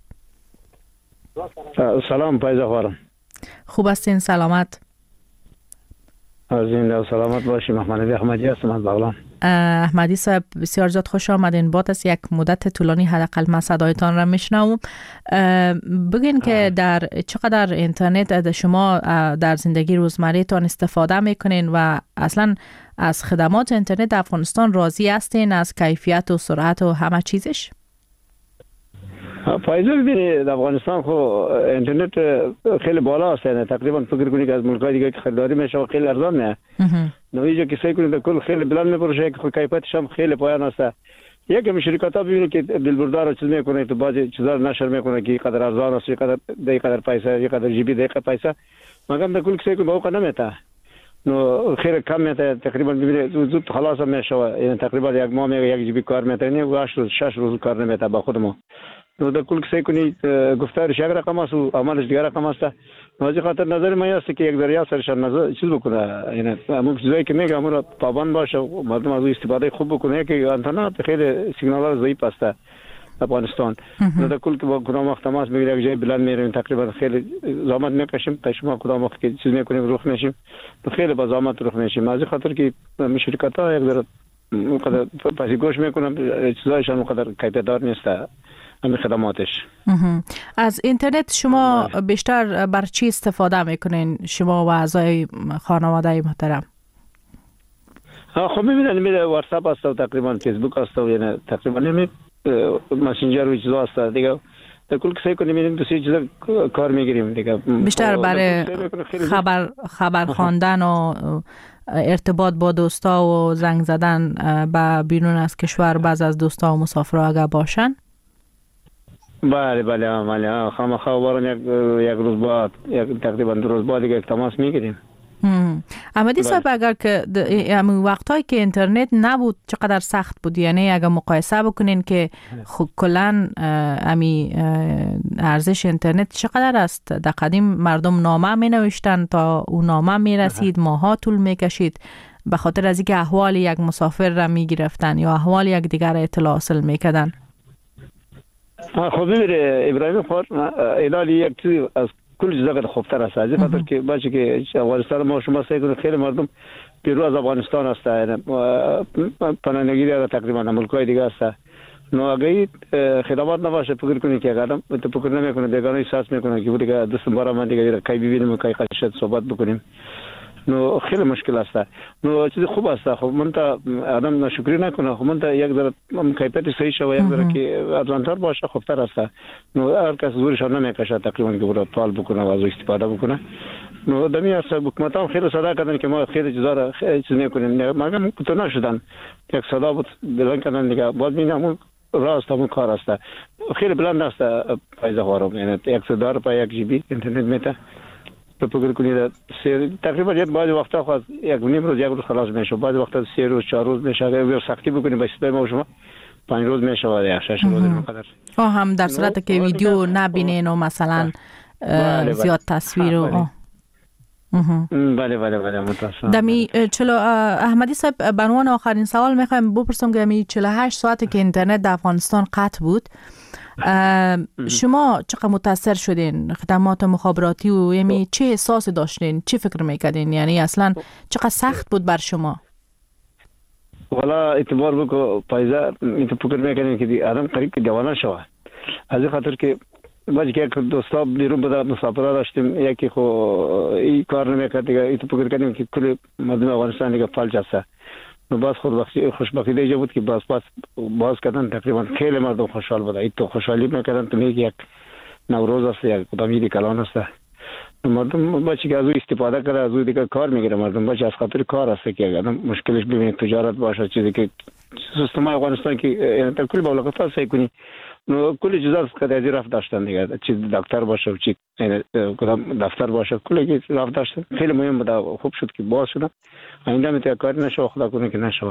سلام پایزه خوارم. خوب هستین؟ سلامت؟ زنده و سلامت باشی. محمد احمدی هستم از بغلان. احمدی صاحب بسیار زیاد خوش آمدین. بعد از یک مدت طولانی حداقل من صدایتان را میشنوم. بگین که در چقدر اینترنت شما در زندگی روزمره تان استفاده میکنین و اصلا از خدمات اینترنت در افغانستان راضی هستین، از کیفیت و سرعت و همه چیزش؟ فایده ببینید در افغانستان خو اینترنت خیلی بالا است، یعنی تقریبا فکر کنید که از ملک‌های دیگه که خریداری میشه خیلی ارزان نه. نو اینجا که سعی کنید کل خیلی بلند میفروشه که کیفیتش هم خیلی پایان است. یکم شرکت‌ها ببینید که دلبردار چیز میکنه تو بعضی چیزا نشر میکنه که قدر ارزان است، قدر پیسه، قدر جی بی دقیقه پیسه، مگر در کل سعی کنید با اوقا نمیته. نو خیلی کم میته، تقریبا ببینید زود خلاص میشه، یعنی تقریبا یک ماه میگه 1 جی بی کار میته، و 6 روز کار نمیته با خود ما. نو در کل سعی کنید گفتارش یک رقم است و عملش دیگر رقم است. از خاطر نظر من است که یک دریا سرش نظر چیز بکنه، یعنی همون چیزایی که میگه امور پابند باشه و مردم از استفاده خوب بکنه که اینترنت خیلی سیگنال ضعیف است افغانستان. نو در کل که با کدام وقت تماس میگیره یک جای بلند میریم تقریبا خیلی زحمت میکشیم تا شما کدام وقت که چیز میکنیم رخ میشیم خیلی با زحمت رخ میشیم. از خاطر که شرکت‌ها یک ذره اونقدر پذیرش میکنن چیزایشان اونقدر کیفیت‌دار نیست همین خدماتش. از اینترنت شما بیشتر بر چی استفاده میکنین شما و اعضای خانواده محترم؟ خب ببینید واتساپ است و تقریبا فیسبوک است و یعنی تقریبا همین مسنجر و چیزا است دیگه. در کل سعی کنیم دو سه چیزا کار میگیریم دیگه. بیشتر برای خبر خواندن و ارتباط با دوستا و زنگ زدن به بیرون از کشور بعض از دوستا و مسافرها اگر باشن. بله خامخا وارن یک روز بعد تقریبا 2 روز بعد دیگه تماس میگیریم. احمدی صاحب اگر که همون وقتایی که اینترنت نبود چقدر سخت بود؟ یعنی اگر مقایسه بکنین که کلا امی ارزش اینترنت چقدر است؟ در قدیم مردم نامه می نوشتن تا اون نامه می رسید ماها طول می کشید به خاطر از اینکه احوال یک مسافر را می گرفتن یا احوال یک دیگر اطلاع حاصل می کردن. خب ببینید ابراهیم خور ایلالی یک چیز از کل جزاقت خوبتر است. از خاطر که باشه که افغانستان ما شما سعی کنید خیلی مردم پیرو از افغانستان است، یعنی پناهندگی را تقریبا ملک‌های دیگه است. نو اگه خدمات نباشه فکر کنید که آدم تو فکر نمیکنه دیگه احساس میکنه که دیگه دوست بارا من دیگه کی ببینیم کی قشت صحبت بکنیم. نو خیلی مشکل است. نو چیز خوب است. خب من تا آدم ناشکری نکنه، خب من تا یک ذره کیفیت صحیح شه و یک ذره که ارزان‌تر باشه خوبتر است. نو هر کس زورش نمیکشه تقریبا که برای طالب بکنه و از استفاده بکنه. نو دمی است حکومت هم خیلی صدا کردن که ما خیلی چیزا را چیز میکنیم، مگر تو نشدن یک صدا بود بلند کردن دیگه باز میگم راست همون کار است. خیلی بلند است فایده خوارم، یعنی 100 روپیه 1 جی بی اینترنت میته تو فکر کنید تقریبا بعضی وقتا خود یک نیم روز یک روز خلاص میشه، بعضی وقتا 3 روز 4 روز میشه. اگر سختی بکنید به استفاده ما شما 5 روز میشه و 6 روز اینقدر. هم در صورت که ویدیو نبینین و مثلا زیاد تصویر و بله متاسفم. دمی چلو احمدی صاحب به عنوان آخرین سوال میخوایم بپرسم که می 48 ساعتی که اینترنت در افغانستان قطع بود، شما چقدر متاثر شدین؟ خدمات مخابراتی و یعنی چه احساسی داشتین؟ چه فکر میکردین؟ یعنی اصلا چقدر سخت بود بر شما؟ والا اعتبار بکو پایزا این فکر میکنین که آدم قریب که جوانان شوه، از این خاطر که باید که دوستا بیرون بوده مسافرت داشتیم، یکی خو این کار نمیکرد دیگه، این فکر کردیم که کل مردم افغانستان دیگه فلج هسته. باز خوشبختی دیگه بود که باز کردن تقریبا خیلی مردم خوشحال بوده. این تو خوشحالی میکردن تو میگه یک نوروز است، یک کدام عید کلان است. مردم باشه که از او استفاده کرده، از او دیگه کار میگیره. مردم باشه از خاطر کار است که اگر مشکلش ببینید تجارت باشه، چیزی که سیستم افغانستان که یعنی کل مملکت سعی کنی کل جزاست که از رفت داشتن دیگه، چی دکتر باشه و چی کدام دفتر باشه کلی که رفت داشتن. خیلی مهم بود، خوب شد که باز شدن. آینده میتونه کاری نشه، خدا کنه که نشه.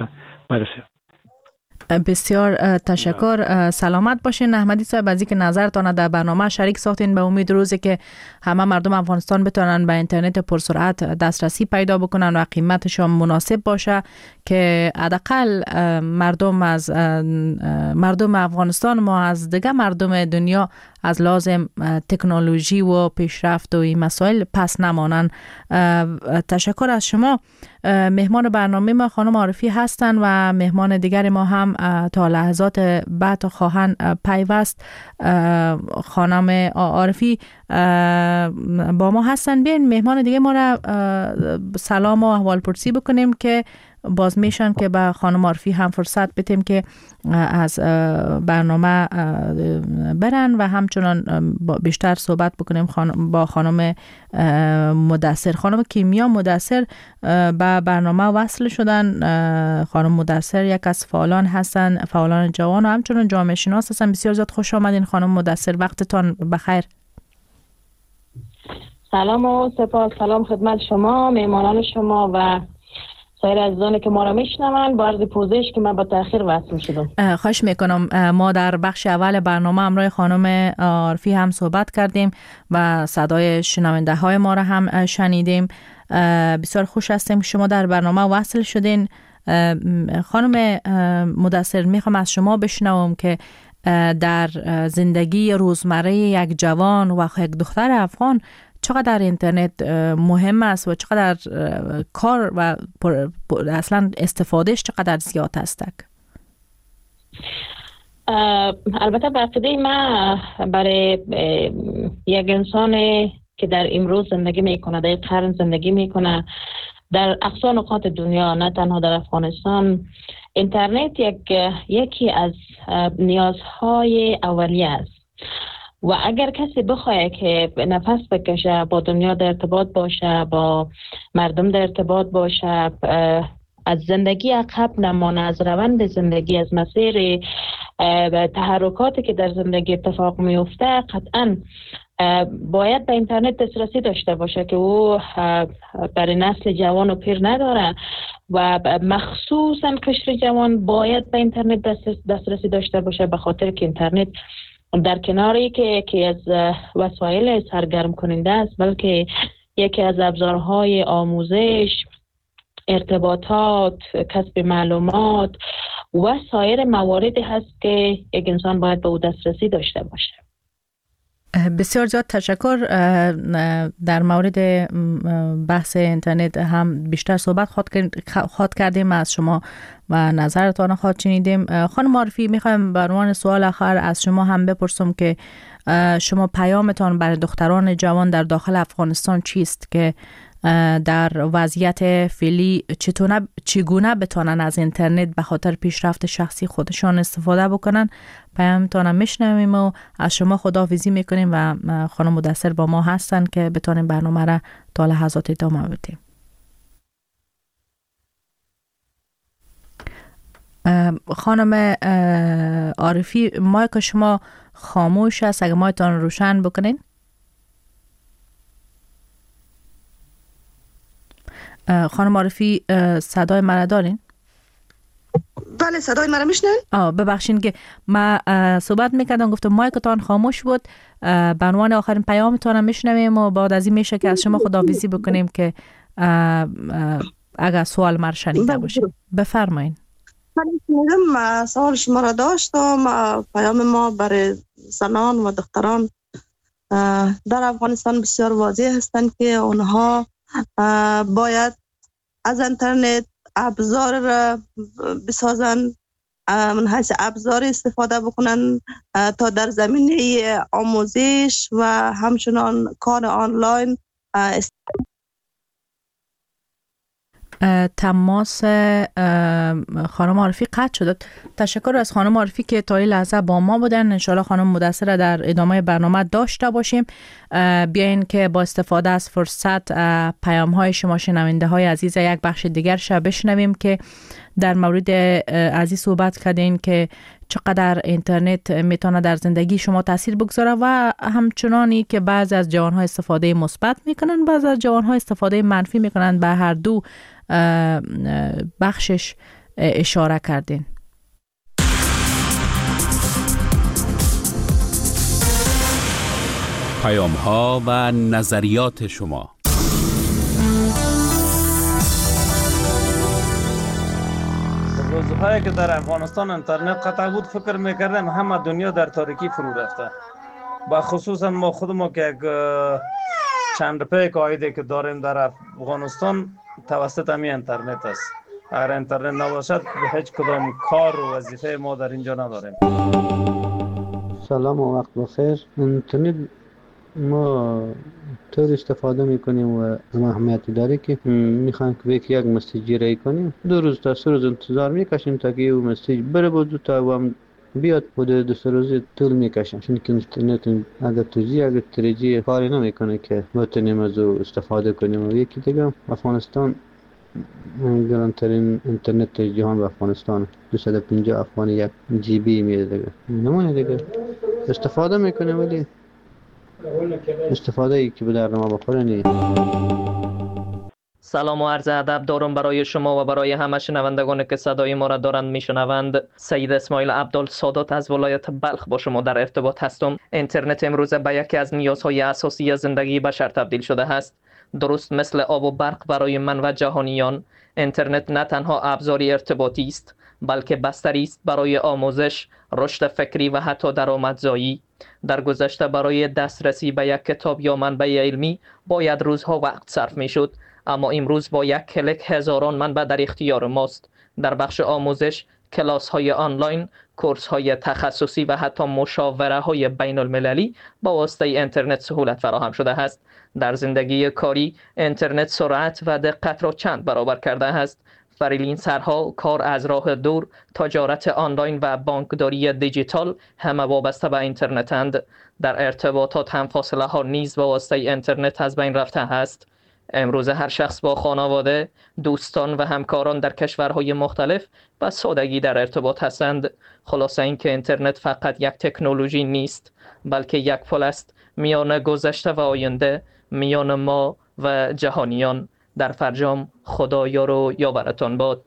بسیار تشکر. سلامت باشین احمدی صاحب از اینکه نظرتان در برنامه شریک ساختین. به امید روزی که همه مردم افغانستان بتونن به اینترنت پرسرعت دسترسی پیدا بکنن و قیمتش مناسب باشه که حداقل مردم افغانستان ما از دیگه مردم دنیا از لازم تکنولوژی و پیشرفت و این مسائل پس نمانن. تشکر از شما. مهمان برنامه ما خانم عارفی هستند و مهمان دیگر ما هم تا لحظات بعد خواهند پیوست. خانم عارفی با ما هستن. بیاین مهمان دیگه ما را سلام و احوال پرسی بکنیم که باز میشن که به خانم عارفی هم فرصت بدیم که از برنامه برن و همچنان بیشتر صحبت بکنیم با خانم مدثر. خانم کیمیا مدثر به برنامه وصل شدن. خانم مدثر یک از فعالان هستن، فعالان جوان و همچنان جامعه شناس هستن. بسیار زیاد خوش آمدین خانم مدثر، وقتتان بخیر. سلام و سپاس. سلام خدمت شما، مهمانان شما و سایر عزیزانی که ما را میشنون. با عرض پوزش که من با تأخیر وصل شدم. خواهش میکنم. ما در بخش اول برنامه همراه خانم عارفی هم صحبت کردیم و صدای شنونده های ما را هم شنیدیم. بسیار خوش هستیم که شما در برنامه وصل شدین. خانم مدثر میخوام از شما بشنوم که در زندگی روزمره یک جوان و یک دختر افغان چقدر اینترنت مهم است و چقدر کار و اصلا استفادهش چقدر زیاد است؟ البته به عقیده من برای یک انسان که در امروز زندگی میکنه، در قرن زندگی میکنه در اقصا نقاط دنیا، نه تنها در افغانستان، اینترنت یکی از نیازهای اولیه است. و اگر کسی بخواه که نفس بکشه، با دنیا در ارتباط باشه، با مردم در ارتباط باشه، از زندگی عقب نمانه، از روند زندگی، از مسیر تحرکاتی که در زندگی اتفاق میفته، قطعا باید به اینترنت دسترسی داشته باشه که او برای نسل جوان و پیر نداره و مخصوصا قشر جوان باید به اینترنت دسترسی داشته باشه، به خاطر که اینترنت در کناری که از وسایل سرگرم کننده است، بلکه یکی از ابزارهای آموزش، ارتباطات، کسب معلومات و سایر مواردی هست که یک انسان باید به او دسترسی داشته باشه. بسیار زیاد تشکر. در مورد بحث اینترنت هم بیشتر صحبت خواهد کردیم از شما و نظرتان خواهد شنیدیم. خانم عارفی، میخوایم به عنوان سوال آخر از شما هم بپرسم که شما پیامتان برای دختران جوان در داخل افغانستان چیست که در وضعیت فعلی چگونه بتونن از اینترنت به خاطر پیشرفت شخصی خودشان استفاده بکنن؟ پیامتان میشنویم و از شما خداحافظی میکنیم و خانم مدثر با ما هستن که بتونیم برنامه را تا لحظات ادامه بدیم. خانم عارفی، مایک شما خاموش است، اگه مایکتان روشن بکنین. خانم عارفی صدای مرا دارین؟ بله صدای مرا میشنن؟ ببخشین که ما صحبت میکردم، گفتم مایکتان خاموش بود. به عنوان آخرین پیامتان هم میشنویم و بعد از این میشه که از شما خداحافظی بکنیم که اگر سوال مرا شنیده باشید بفرمایین. من سوال شما را داشتم. پیام ما برای زنان و دختران در افغانستان بسیار واضح هستند که اونها باید از اینترنت ابزار را بسازن، من حیث ابزار استفاده بکنن تا در زمینه آموزش و همچنان کار آنلاین تماس خانم عارفی قطع شد. تشکر از خانم عارفی که تا این لحظه با ما بودن. انشالله خانم مدثر در ادامه برنامه داشته باشیم. بیاین که با استفاده از فرصت پیام های شما شنونده های عزیز یک بخش دیگر شب بشنویم که در مورد عزیز صحبت کردین که چقدر اینترنت میتونه در زندگی شما تاثیر بگذاره و همچنانی که بعضی از جوان‌ها استفاده مثبت میکنن، بعضی از جوان‌ها استفاده منفی میکنن. به هر دو بخشش اشاره کردین. پیام‌ها و نظریات شما. روزهایی که در افغانستان اینترنت قطع بود فکر میکردم همه دنیا در تاریکی فرو رفته. با خصوصا ما خودمون که چند روپیه عایدی که داریم در افغانستان توسط همین اینترنت است. اگر اینترنت نباشد هیچ کدام کار و وظیفه ما در اینجا نداریم. سلام و وقت بخیر. اینترنت ما طور استفاده میکنیم و اهمیتی داره که میخوایم که یک مسیج رای کنیم 2 روز تا 3 روز انتظار میکشیم تا که اون مسیج بره بود تا هم بیاد. حدود 2-3 روز طول میکشه چون که اینترنت اگر توزیع اگر تریجی کاری نمیکنه که بتونیم از او استفاده کنیم. و یکی دیگه افغانستان گرانترین اینترنت جهان به افغانستان 250 افغانی 1 جی بی میده دیگه. نمونه دیگه استفاده میکنه ولی استفاده ای که به درد ما بخوره نیست. سلام و عرض ادب دارم برای شما و برای همه شنوندگان که صدای ما را دارند میشنوند. سید اسماعیل عبدالسادات از ولایت بلخ با شما در ارتباط هستم. اینترنت امروز به یکی از نیازهای اساسی زندگی بشر تبدیل شده است. درست مثل آب و برق برای من و جهانیان، اینترنت نه تنها ابزاری ارتباطی است بلکه بستری است برای آموزش، رشد فکری و حتی درآمدزایی. در گذشته برای دسترسی به یک کتاب یا منبع علمی باید روزها وقت صرف میشد، اما امروز با یک کلیک هزاران منبع در اختیار ماست. در بخش آموزش، کلاس های آنلاین، کورس های تخصصی و حتی مشاوره های بین المللی با واسطه اینترنت سهولت فراهم شده است. در زندگی کاری، اینترنت سرعت و دقت را چند برابر کرده است. فریلنسرها، کار از راه دور، تجارت آنلاین و بانکداری دیجیتال همه وابسته به اینترنتند. در ارتباطات هم فاصله ها نیز با واسطه اینترنت از بین رفته است. امروز هر شخص با خانواده، دوستان و همکاران در کشورهای مختلف به سادگی در ارتباط هستند. خلاصه اینکه اینترنت فقط یک تکنولوژی نیست بلکه یک پل است میان گذشته و آینده، میان ما و جهانیان. در فرجام خدا یار و یاورتان باد.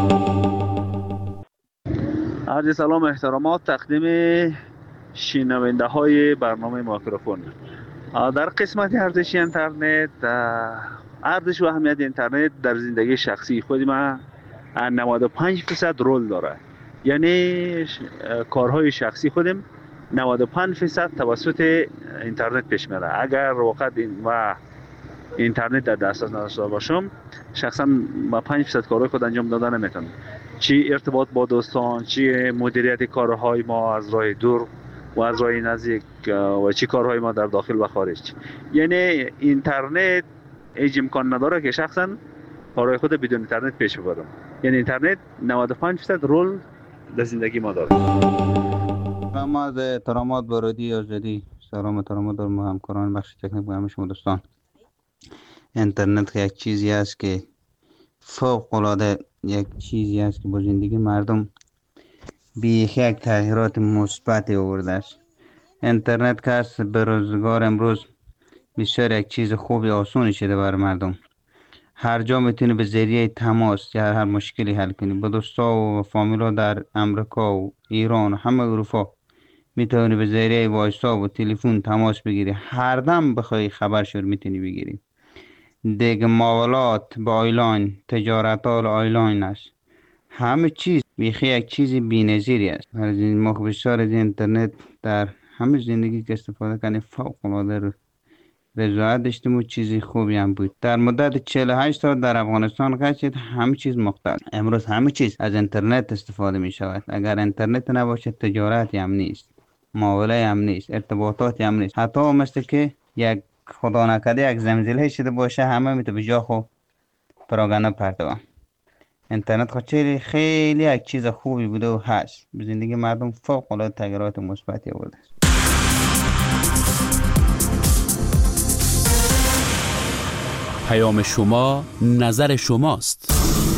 عرض سلام احترامات تقدیم شنونده های برنامه مایکروفون. در قسمت ارزش اینترنت، ارزش و اهمیت اینترنت در زندگی شخصی خود من 95% رول داره. یعنی کارهای شخصی خودم 95% توسط اینترنت پیش میره. اگر وقت و اینترنت در دسترس نداشته باشم شخصا با 5% کارهای خود انجام دادن نمیتونم. چی ارتباط با دوستان، چی مدیریت کارهای ما از راه دور و از راه نزدیک و چی کارهای ما در داخل و خارج. یعنی اینترنت هیچ امکان نداره که شخصا کارهای خود بدون اینترنت پیش ببرم. یعنی اینترنت 95% رول در زندگی ما داره. ما از احترامات برادی آزادی سلام احترامات دارم همکاران بخش تکنیک و همه شما دوستان. اینترنت یک چیزی است که فوق العاده یک چیزی است که با زندگی مردم بیخ یک تغییرات مثبتی آورده است. اینترنت که است به روزگار امروز بسیار یک چیز خوبی آسونی شده بر مردم. هر جا میتونی به ذریعه تماس یا هر مشکلی حل کنی. با دوستا و فامیلا در امریکا و ایران و همه اروپا میتونی به ذریعه وایسا و تلفن تماس بگیری. هر دم بخوای خبرشو میتونی بگیری. دیگه معاملات با آیلاین، تجارتات آیلاین است. همه چیز بیخی یک چیز بی‌نظیری است. ما بسیار از اینترنت در همه زندگی که استفاده کنیم فوق العاده رضایت داشتیم و چیزی خوبی هم بود. در مدت 48 سال در افغانستان گشت همه چیز مختلف. امروز همه چیز از اینترنت استفاده می شود. اگر اینترنت نباشه تجارتی هم نیست، معامله هم نیست، ارتباطاتی هم نیست. حتی مثل که یک خدا نکرده یک زلزله شده باشه همه میتونه به جا خو پراگنده پرتوه. اینترنت خیلی یک چیز خوبی بوده و هست. به زندگی مردم فوق العاده تغییرات مثبتی آورده است. پیام شما نظر شماست.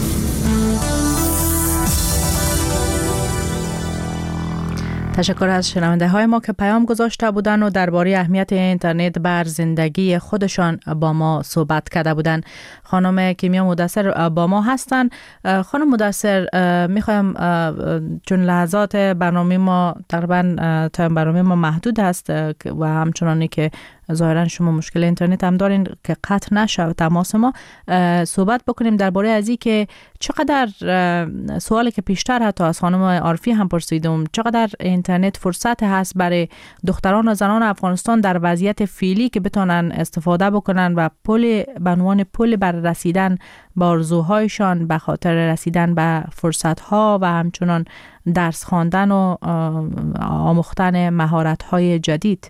تشکر از شنونده های ما که پیام گذاشته بودن و درباره اهمیت اینترنت بر زندگی خودشان با ما صحبت کرده بودن. خانم کیمیا مدثر با ما هستن. خانم مدثر، میخوایم چون لحظات برنامه ما تقریبا تایم برنامه ما محدود است و همچنانی که ظاهرا شما مشکل اینترنت هم دارین که قطع نشه تماس ما، صحبت بکنیم درباره از این که چقدر سوالی که پیشتر حتی از خانم عارفی هم پرسیدم، چقدر اینترنت فرصت هست برای دختران و زنان افغانستان در وضعیت فعلی که بتونن استفاده بکنن و به عنوان پل بر رسیدن به آرزوهایشان، به خاطر رسیدن به فرصت‌ها و همچنان درس خواندن و آموختن مهارت‌های جدید.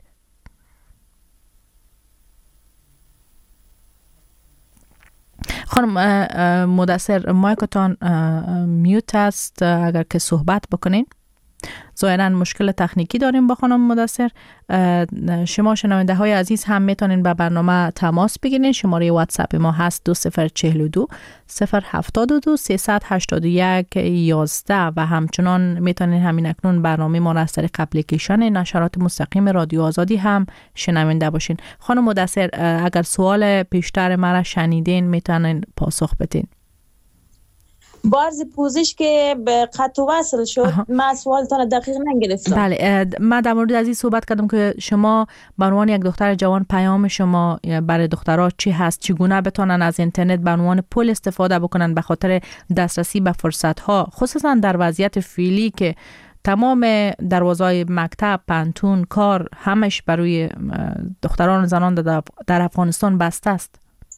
خانم مدثر، مایکتان میوت است، اگر که صحبت بکنین. ظاهرا مشکل تکنیکی داریم با خانم مدثر. شما شنونده های عزیز هم میتونین با برنامه تماس بگیرین. شماره واتساپ ما هست 2042 072 381 11 و همچنان میتونین همین اکنون برنامه ما را از طریق اپلیکیشن نشرات مستقیم رادیو آزادی هم شنونده باشین. خانم مدثر، اگر سوال پیشتر مرا شنیدین میتونین پاسخ بدین. بارز پوزش که به قطع وصل شد. من سوالتان دقیق نگرفتم. بله، من در مورد از این صحبت کردم که شما به عنوان یک دختر جوان پیام شما برای دخترها چی هست؟ چگونه بتونن از اینترنت به عنوان پل استفاده بکنن به خاطر دسترسی به فرصت ها، خصوصا در وضعیت فعلی که تمام دروازهای مکتب، پانتون، کار همش برای دختران و زنان در افغانستان بسته است؟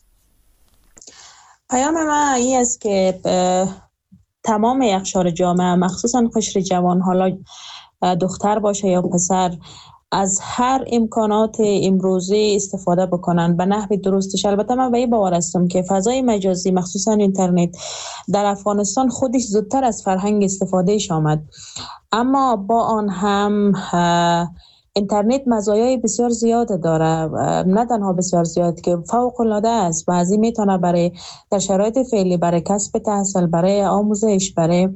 پیام من این است که تمام اقشار جامعه، مخصوصا قشر جوان، حالا دختر باشه یا پسر، از هر امکانات امروزی استفاده بکنن به نحو درستش. البته من به این باور هستم که فضای مجازی مخصوصا اینترنت در افغانستان خودش زودتر از فرهنگ استفادهش آمد، اما با آن هم اینترنت مزایای بسیار زیاد داره، نه تنها بسیار زیاد که فوق العاده است. بعضی میتونه برای در شرایط فعلی برای کسب تحصیل، برای آموزش، برای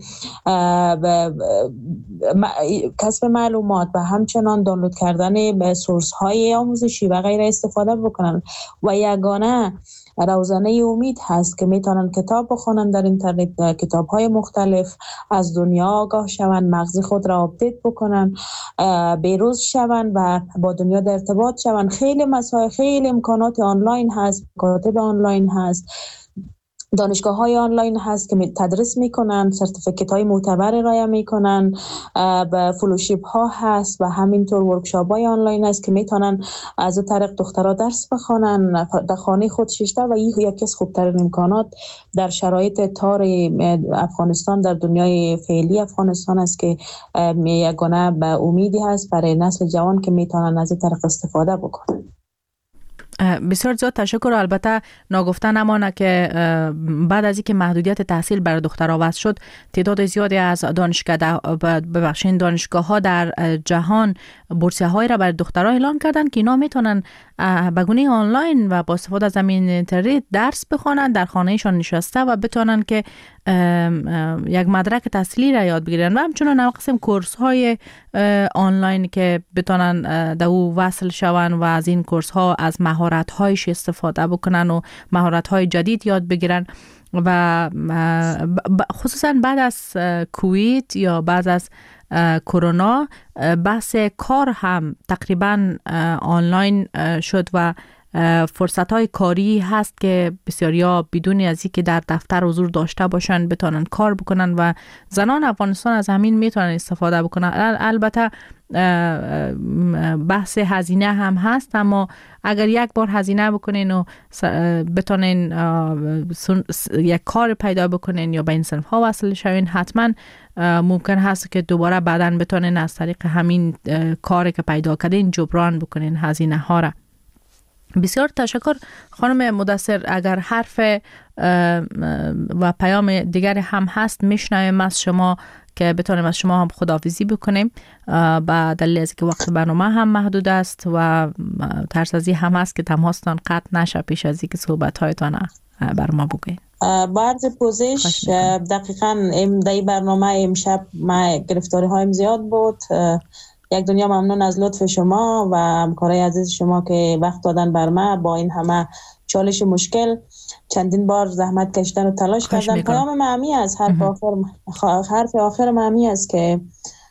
کسب معلومات و همچنان دانلود کردن سورس های آموزشی و غیره استفاده بکنن و یگانه روزانه امید هست که میتونن کتاب بخونن در اینترنت، کتاب های مختلف، از دنیا آگاه شون، مغز خود را آپدیت بکنن، بیروز شون و با دنیا در ارتباط شون. خیلی مسائل، خیلی امکانات آنلاین هست، مکاتب آنلاین هست، دانشگاه های آنلاین هست که تدریس میکنن، سرتیفیکت های معتبر ارائه میکنن، و فلوشیپ ها هست و همینطور ورکشاپ های آنلاین هست که میتونن از اون طریق دخترها درس بخونن در خانه خود شیشتر و این یکی از خوبترین امکانات در شرایط تار افغانستان، در دنیای فعلی افغانستان است که یگانه به امیدی هست برای نسل جوان که میتونن از این طریق استفاده بکنن. بسیار زیاد تشکر. البته ناگفته نمانه که بعد از اینکه محدودیت تحصیل برای دخترها وضع شد، تعداد زیادی از دانشگاه ها در جهان بورسیه های را برای دخترها اعلام کردن که اینا میتونن به گونه آنلاین و با استفاده از همین اینترنت درس بخونن در خانهشان نشسته و بتونن که یک مدرک تحصیلی را یاد بگیرن و همچنان هم قسم کورس های آنلاین که بتونن در او وصل شون و از این کورس ها از مهارت هایش استفاده بکنن و مهارت های جدید یاد بگیرن و خصوصا بعد از کووید یا بعد از کرونا بحث کار هم تقریبا آنلاین شد و فرصت های کاری هست که بسیاریا بدون از اینکه در دفتر حضور داشته باشن بتونن کار بکنن و زنان افغانستان از همین میتونن استفاده بکنن. البته بحث هزینه هم هست، اما اگر یک بار هزینه بکنین و بتونین یک کار پیدا بکنین یا به این صنف ها وصل شوین، حتما ممکن هست که دوباره بعداً بتونین از طریق همین کاری که پیدا کردین جبران بکنین هزینه ها را. بسیار تشکر خانم مدثر. اگر حرف و پیام دیگر هم هست میشنویم از شما که بتونیم از شما هم خداحافظی بکنیم با دلیل از که وقت برنامه هم محدود است و ترس از این هم هست که تماستان قطع نشه پیش از اینکه صحبت هایتان بر ما بگوید. بعد پوزش دقیقاً در این برنامه امشب ما گرفتاری هایم زیاد بود. یک دنیا ممنون از لطف شما و همکارای عزیز شما که وقت دادن بر ما با این همه چالش مشکل. چندین بار زحمت کشیدن و تلاش کردن. پیام معمی از حرف آخر معمی است که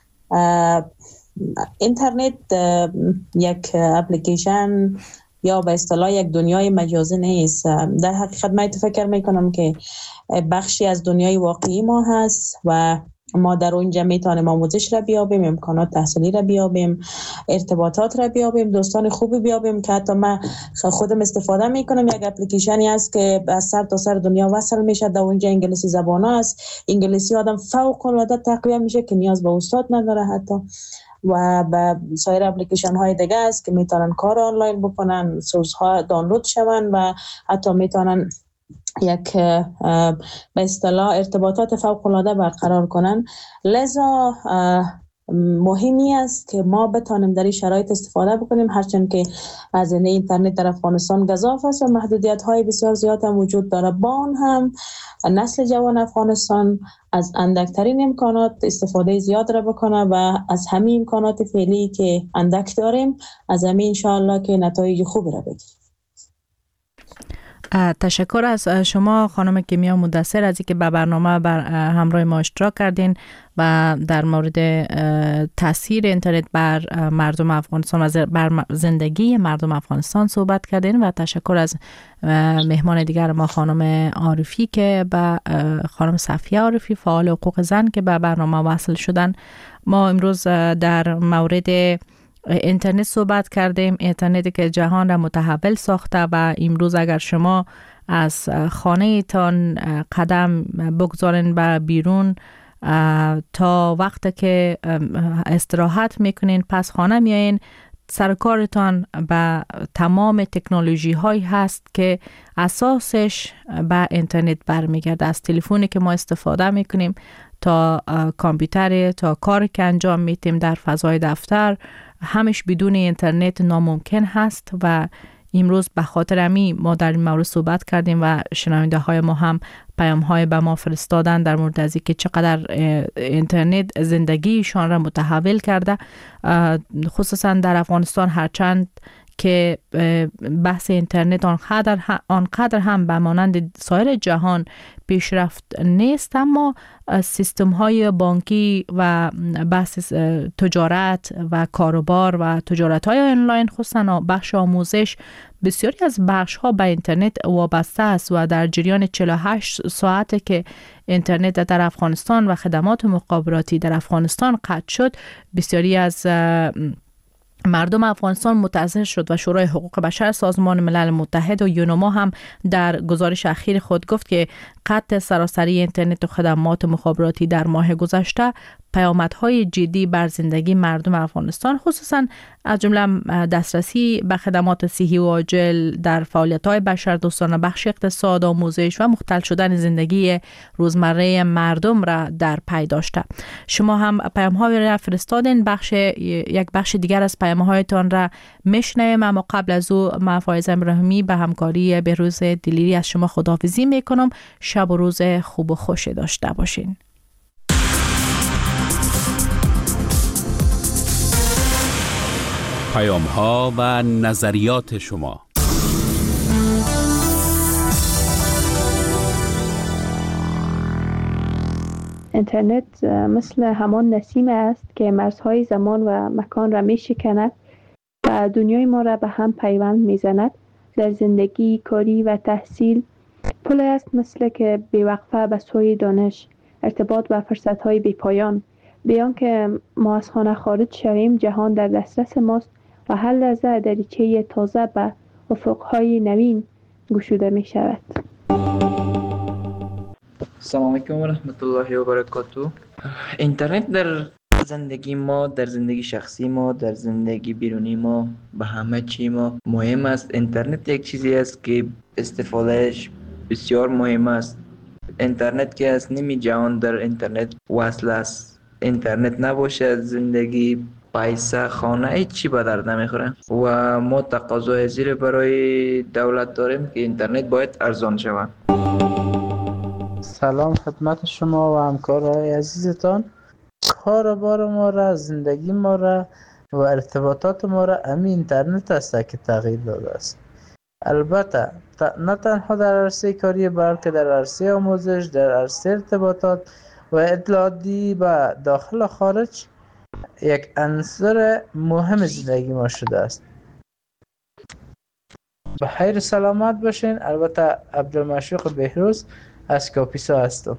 اینترنت یک اپلیکیشن یا به اصطلاح یک دنیای مجازی نیست. در حقیقت من فکر میکنم که بخشی از دنیای واقعی ما هست و ما در اونجا میتونیم آموزش را بیابیم، امکانات تحصیلی را بیابیم، ارتباطات را بیابیم، دوستان خوبی بیابیم که حتی من خودم استفاده میکنم. یک اپلیکیشنی است که از سر تا سر دنیا وصل میشه. در اونجا انگلیسی زبان است. انگلیسی آدم فوق العاده تقویت میشه که نیاز به استاد نداره حتی. و به سایر اپلیکیشن های دیگه است که میتونن کار آنلاین بکنن، سورس ها دانلود شون و حتی میتونن یک به اصطلاح ارتباطات فوق العاده برقرار کنن. لذا مهمی است که ما بتانیم در این شرایط استفاده بکنیم، هرچند که هزینه اینترنت در افغانستان گزاف است و محدودیت های بسیار زیاد هم وجود داره. با آن هم نسل جوان افغانستان از اندکترین امکانات استفاده زیاد را بکنه و از همین امکانات فعلی که اندک داریم از همین انشاءالله که نتایج خوبی را بگیریم. تشکر از شما خانم کیمیا مدثر از اینکه به برنامه همراه ما اشتراک کردین و در مورد تاثیر اینترنت بر مردم افغانستان و بر زندگی مردم افغانستان صحبت کردین و تشکر از مهمان دیگر ما خانم عارفی که به خانم صفیه عارفی فعال حقوق زن که به برنامه وصل شدن. ما امروز در مورد اینترنت صحبت کردیم، اینترنتی که جهان را متحول ساخته و امروز اگر شما از خانه تان قدم بگذارین به بیرون تا وقت که استراحت میکنین پس خانه میایین، سرکارتان به تمام تکنولوژی هایی هست که اساسش به اینترنت برمیگرده. از تلفنی که ما استفاده میکنیم تا کامپیوتر تا کاری که انجام میتیم در فضای دفتر، همش بدون اینترنت ناممکن هست و امروز به خاطر امی ما در این مورد صحبت کردیم و شنونده های ما هم پیام های به ما فرستادن در مورد از اینکه چقدر اینترنت زندگیشان را متحول کرده، خصوصا در افغانستان. هرچند که بحث اینترنت آنقدر هم به مانند سایر جهان پیشرفت نیست، اما سیستم های بانکی و بحث تجارت و کاروبار و تجارت های آنلاین خصوصا بخش آموزش، بسیاری از بخش ها به اینترنت وابسته است و در جریان 48 ساعت که اینترنت در افغانستان و خدمات مخابراتی در افغانستان قطع شد، بسیاری از مردم افغانستان متاثر شد و شورای حقوق بشر سازمان ملل متحد و یونما هم در گزارش اخیر خود گفت که قطع سراسری اینترنت و خدمات مخابراتی در ماه گذشته پیامدهای جدی بر زندگی مردم افغانستان، خصوصا از جمله دسترسی به خدمات صحی و عاجل در فعالیت‌های بشردوستانه، بخش اقتصاد، آموزش و مختل شدن زندگی روزمره مردم را در پی داشته. شما هم پیام‌های را فرستادین، یک بخش دیگر از پیام‌هایتان را میشنویم، اما قبل از او من فایزه ابراهیمی به همکاری بهروز دلیری از شما خداحافظی میکنم. شب و روز خوب و خوش داشته باشین. پیام‌ها و نظریات شما. اینترنت مثل همان نسیم است که مرزهای زمان و مکان را می شکند و دنیای ما را به هم پیوند می زند. در زندگی، کاری و تحصیل پل است مثل که بی‌وقفه به سوی دانش، ارتباط و فرصت‌های بی‌پایان. بیان که ما از خانه خارج شویم، جهان در دسترس ماست و هر لحظه دریچه تازه به افق‌های نوین گشوده می شود. السلام علیکم و رحمت الله و برکاته. اینترنت در زندگی ما، در زندگی شخصی ما، در زندگی بیرونی ما، به همه چی ما مهم است. اینترنت یک چیزی است که استفادهش بسیار مهم است. اینترنت که از نیمی جهان در اینترنت وصل است. اینترنت نباشه زندگی، پیسه، خانه، چی به درد نمیخوره و ما تقاضای زیر برای دولت داریم که اینترنت باید ارزان شود. سلام خدمت شما و همکارای عزیزتان. کاربار ما را، زندگی ما را و ارتباطات ما را همین اینترنت است که تغییر داده است. البته نه تنها در عرصه کاری، بلکه در عرصه آموزش، در عرصه ارتباطات و اطلاعاتی و داخل و خارج یک عنصر مهم زندگی ما شده است. به خیر سلامت باشین. البته عبدالمشیق بهروز از کاپیسا هستم.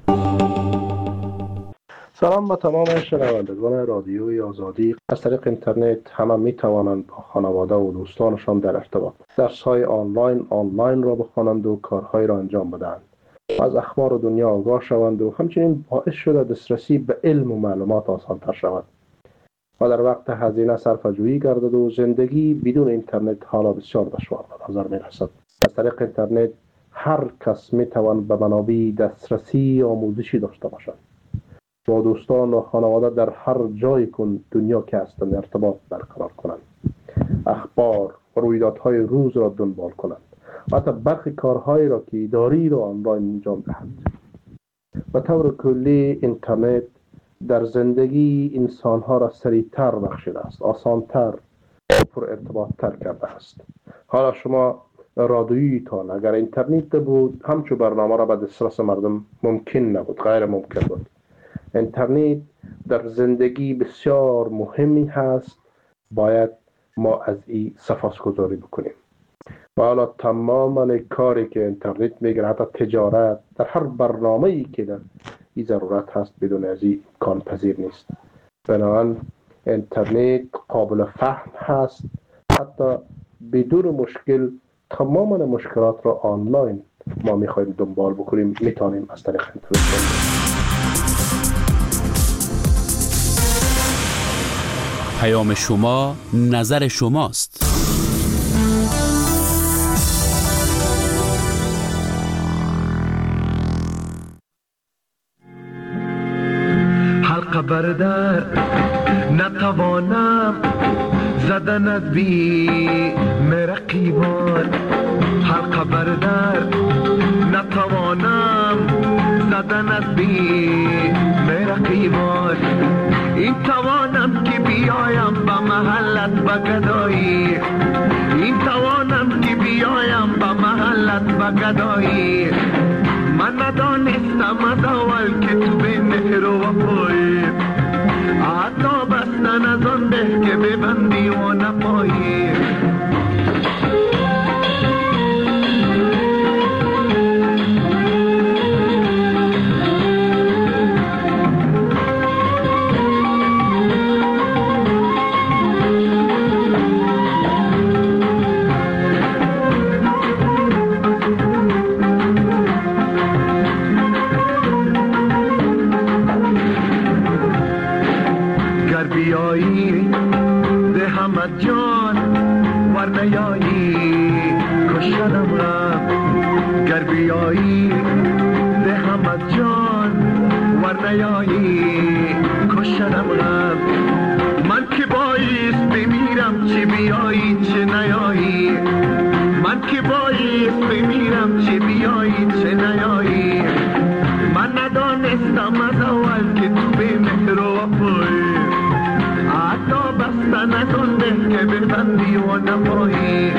سلام به تمام شنوندگان رادیوی آزادی. از طریق اینترنت همه می توانند با خانواده و دوستانشان در ارتباط، درس‌های آنلاین را بخوانند و کارهای را انجام بدهند، از اخبار دنیا آگاه شوند و همچنین باعث شده دسترسی به علم و معلومات آسان‌تر شود و در وقت هزینه صرفه‌جویی گردد و زندگی بدون اینترنت حالا بسیار دشوار به نظر می‌رسد. از طریق اینترنت هر کس می‌تواند به منابع دسترسی آموزشی داشته باشد، با دوستان و خانواده در هر جای دنیا که هستند ارتباط برقرار کنند، اخبار و رویدادهای روز را دنبال کنند و حتی برخی کارهایی را که اداری را آنلاین انجام دهند. به طور کلی اینترنت در زندگی انسانها را سریعتر بخشیده است، آسانتر و پر ارتباطتر کرده است. حالا شما رادیویتان اگر اینترنت بود، همچون برنامه را به دسترس مردم ممکن نبود، غیر ممکن بود. اینترنت در زندگی بسیار مهمی هست، باید ما از این سپاسگزاری بکنیم. و حالا تمام کاری که اینترنت میگه، حتی تجارت، در هر برنامه‌ای که در این ضرورت هست، بدون از این امکان پذیر نیست. بنابراین اینترنت قابل فهم هست، حتی بدون مشکل تمام مشکلات را آنلاین ما میخوایم دنبال بکنیم، میتونیم از طریق اینترنت. پیام شما، نظر شماست. حلقه بردر نتوانم زدنت بی مرقیبان، حلقه بردر نتوانم زدنت بی مرقیبان. این توانم که بیایم به محلت بگدایی، این توانم که بیایم به محلت بگدایی. من ندانستم از اول که تو به مهر و وفایی، حتی بستن از آن به که ببندی و نپایی. بیایی دهمت جان ور نیایی کشنم غم گر بیایی دهمت جان ور نیایی کشنم غم من که بایست بمیرم چه بیایی چه نیایی من که بایست بمیرم چه بیایی چه نیایی من ندانستم از اول که تو به مهر و وفایی حتی بستن از آن به که ببندی و نپایی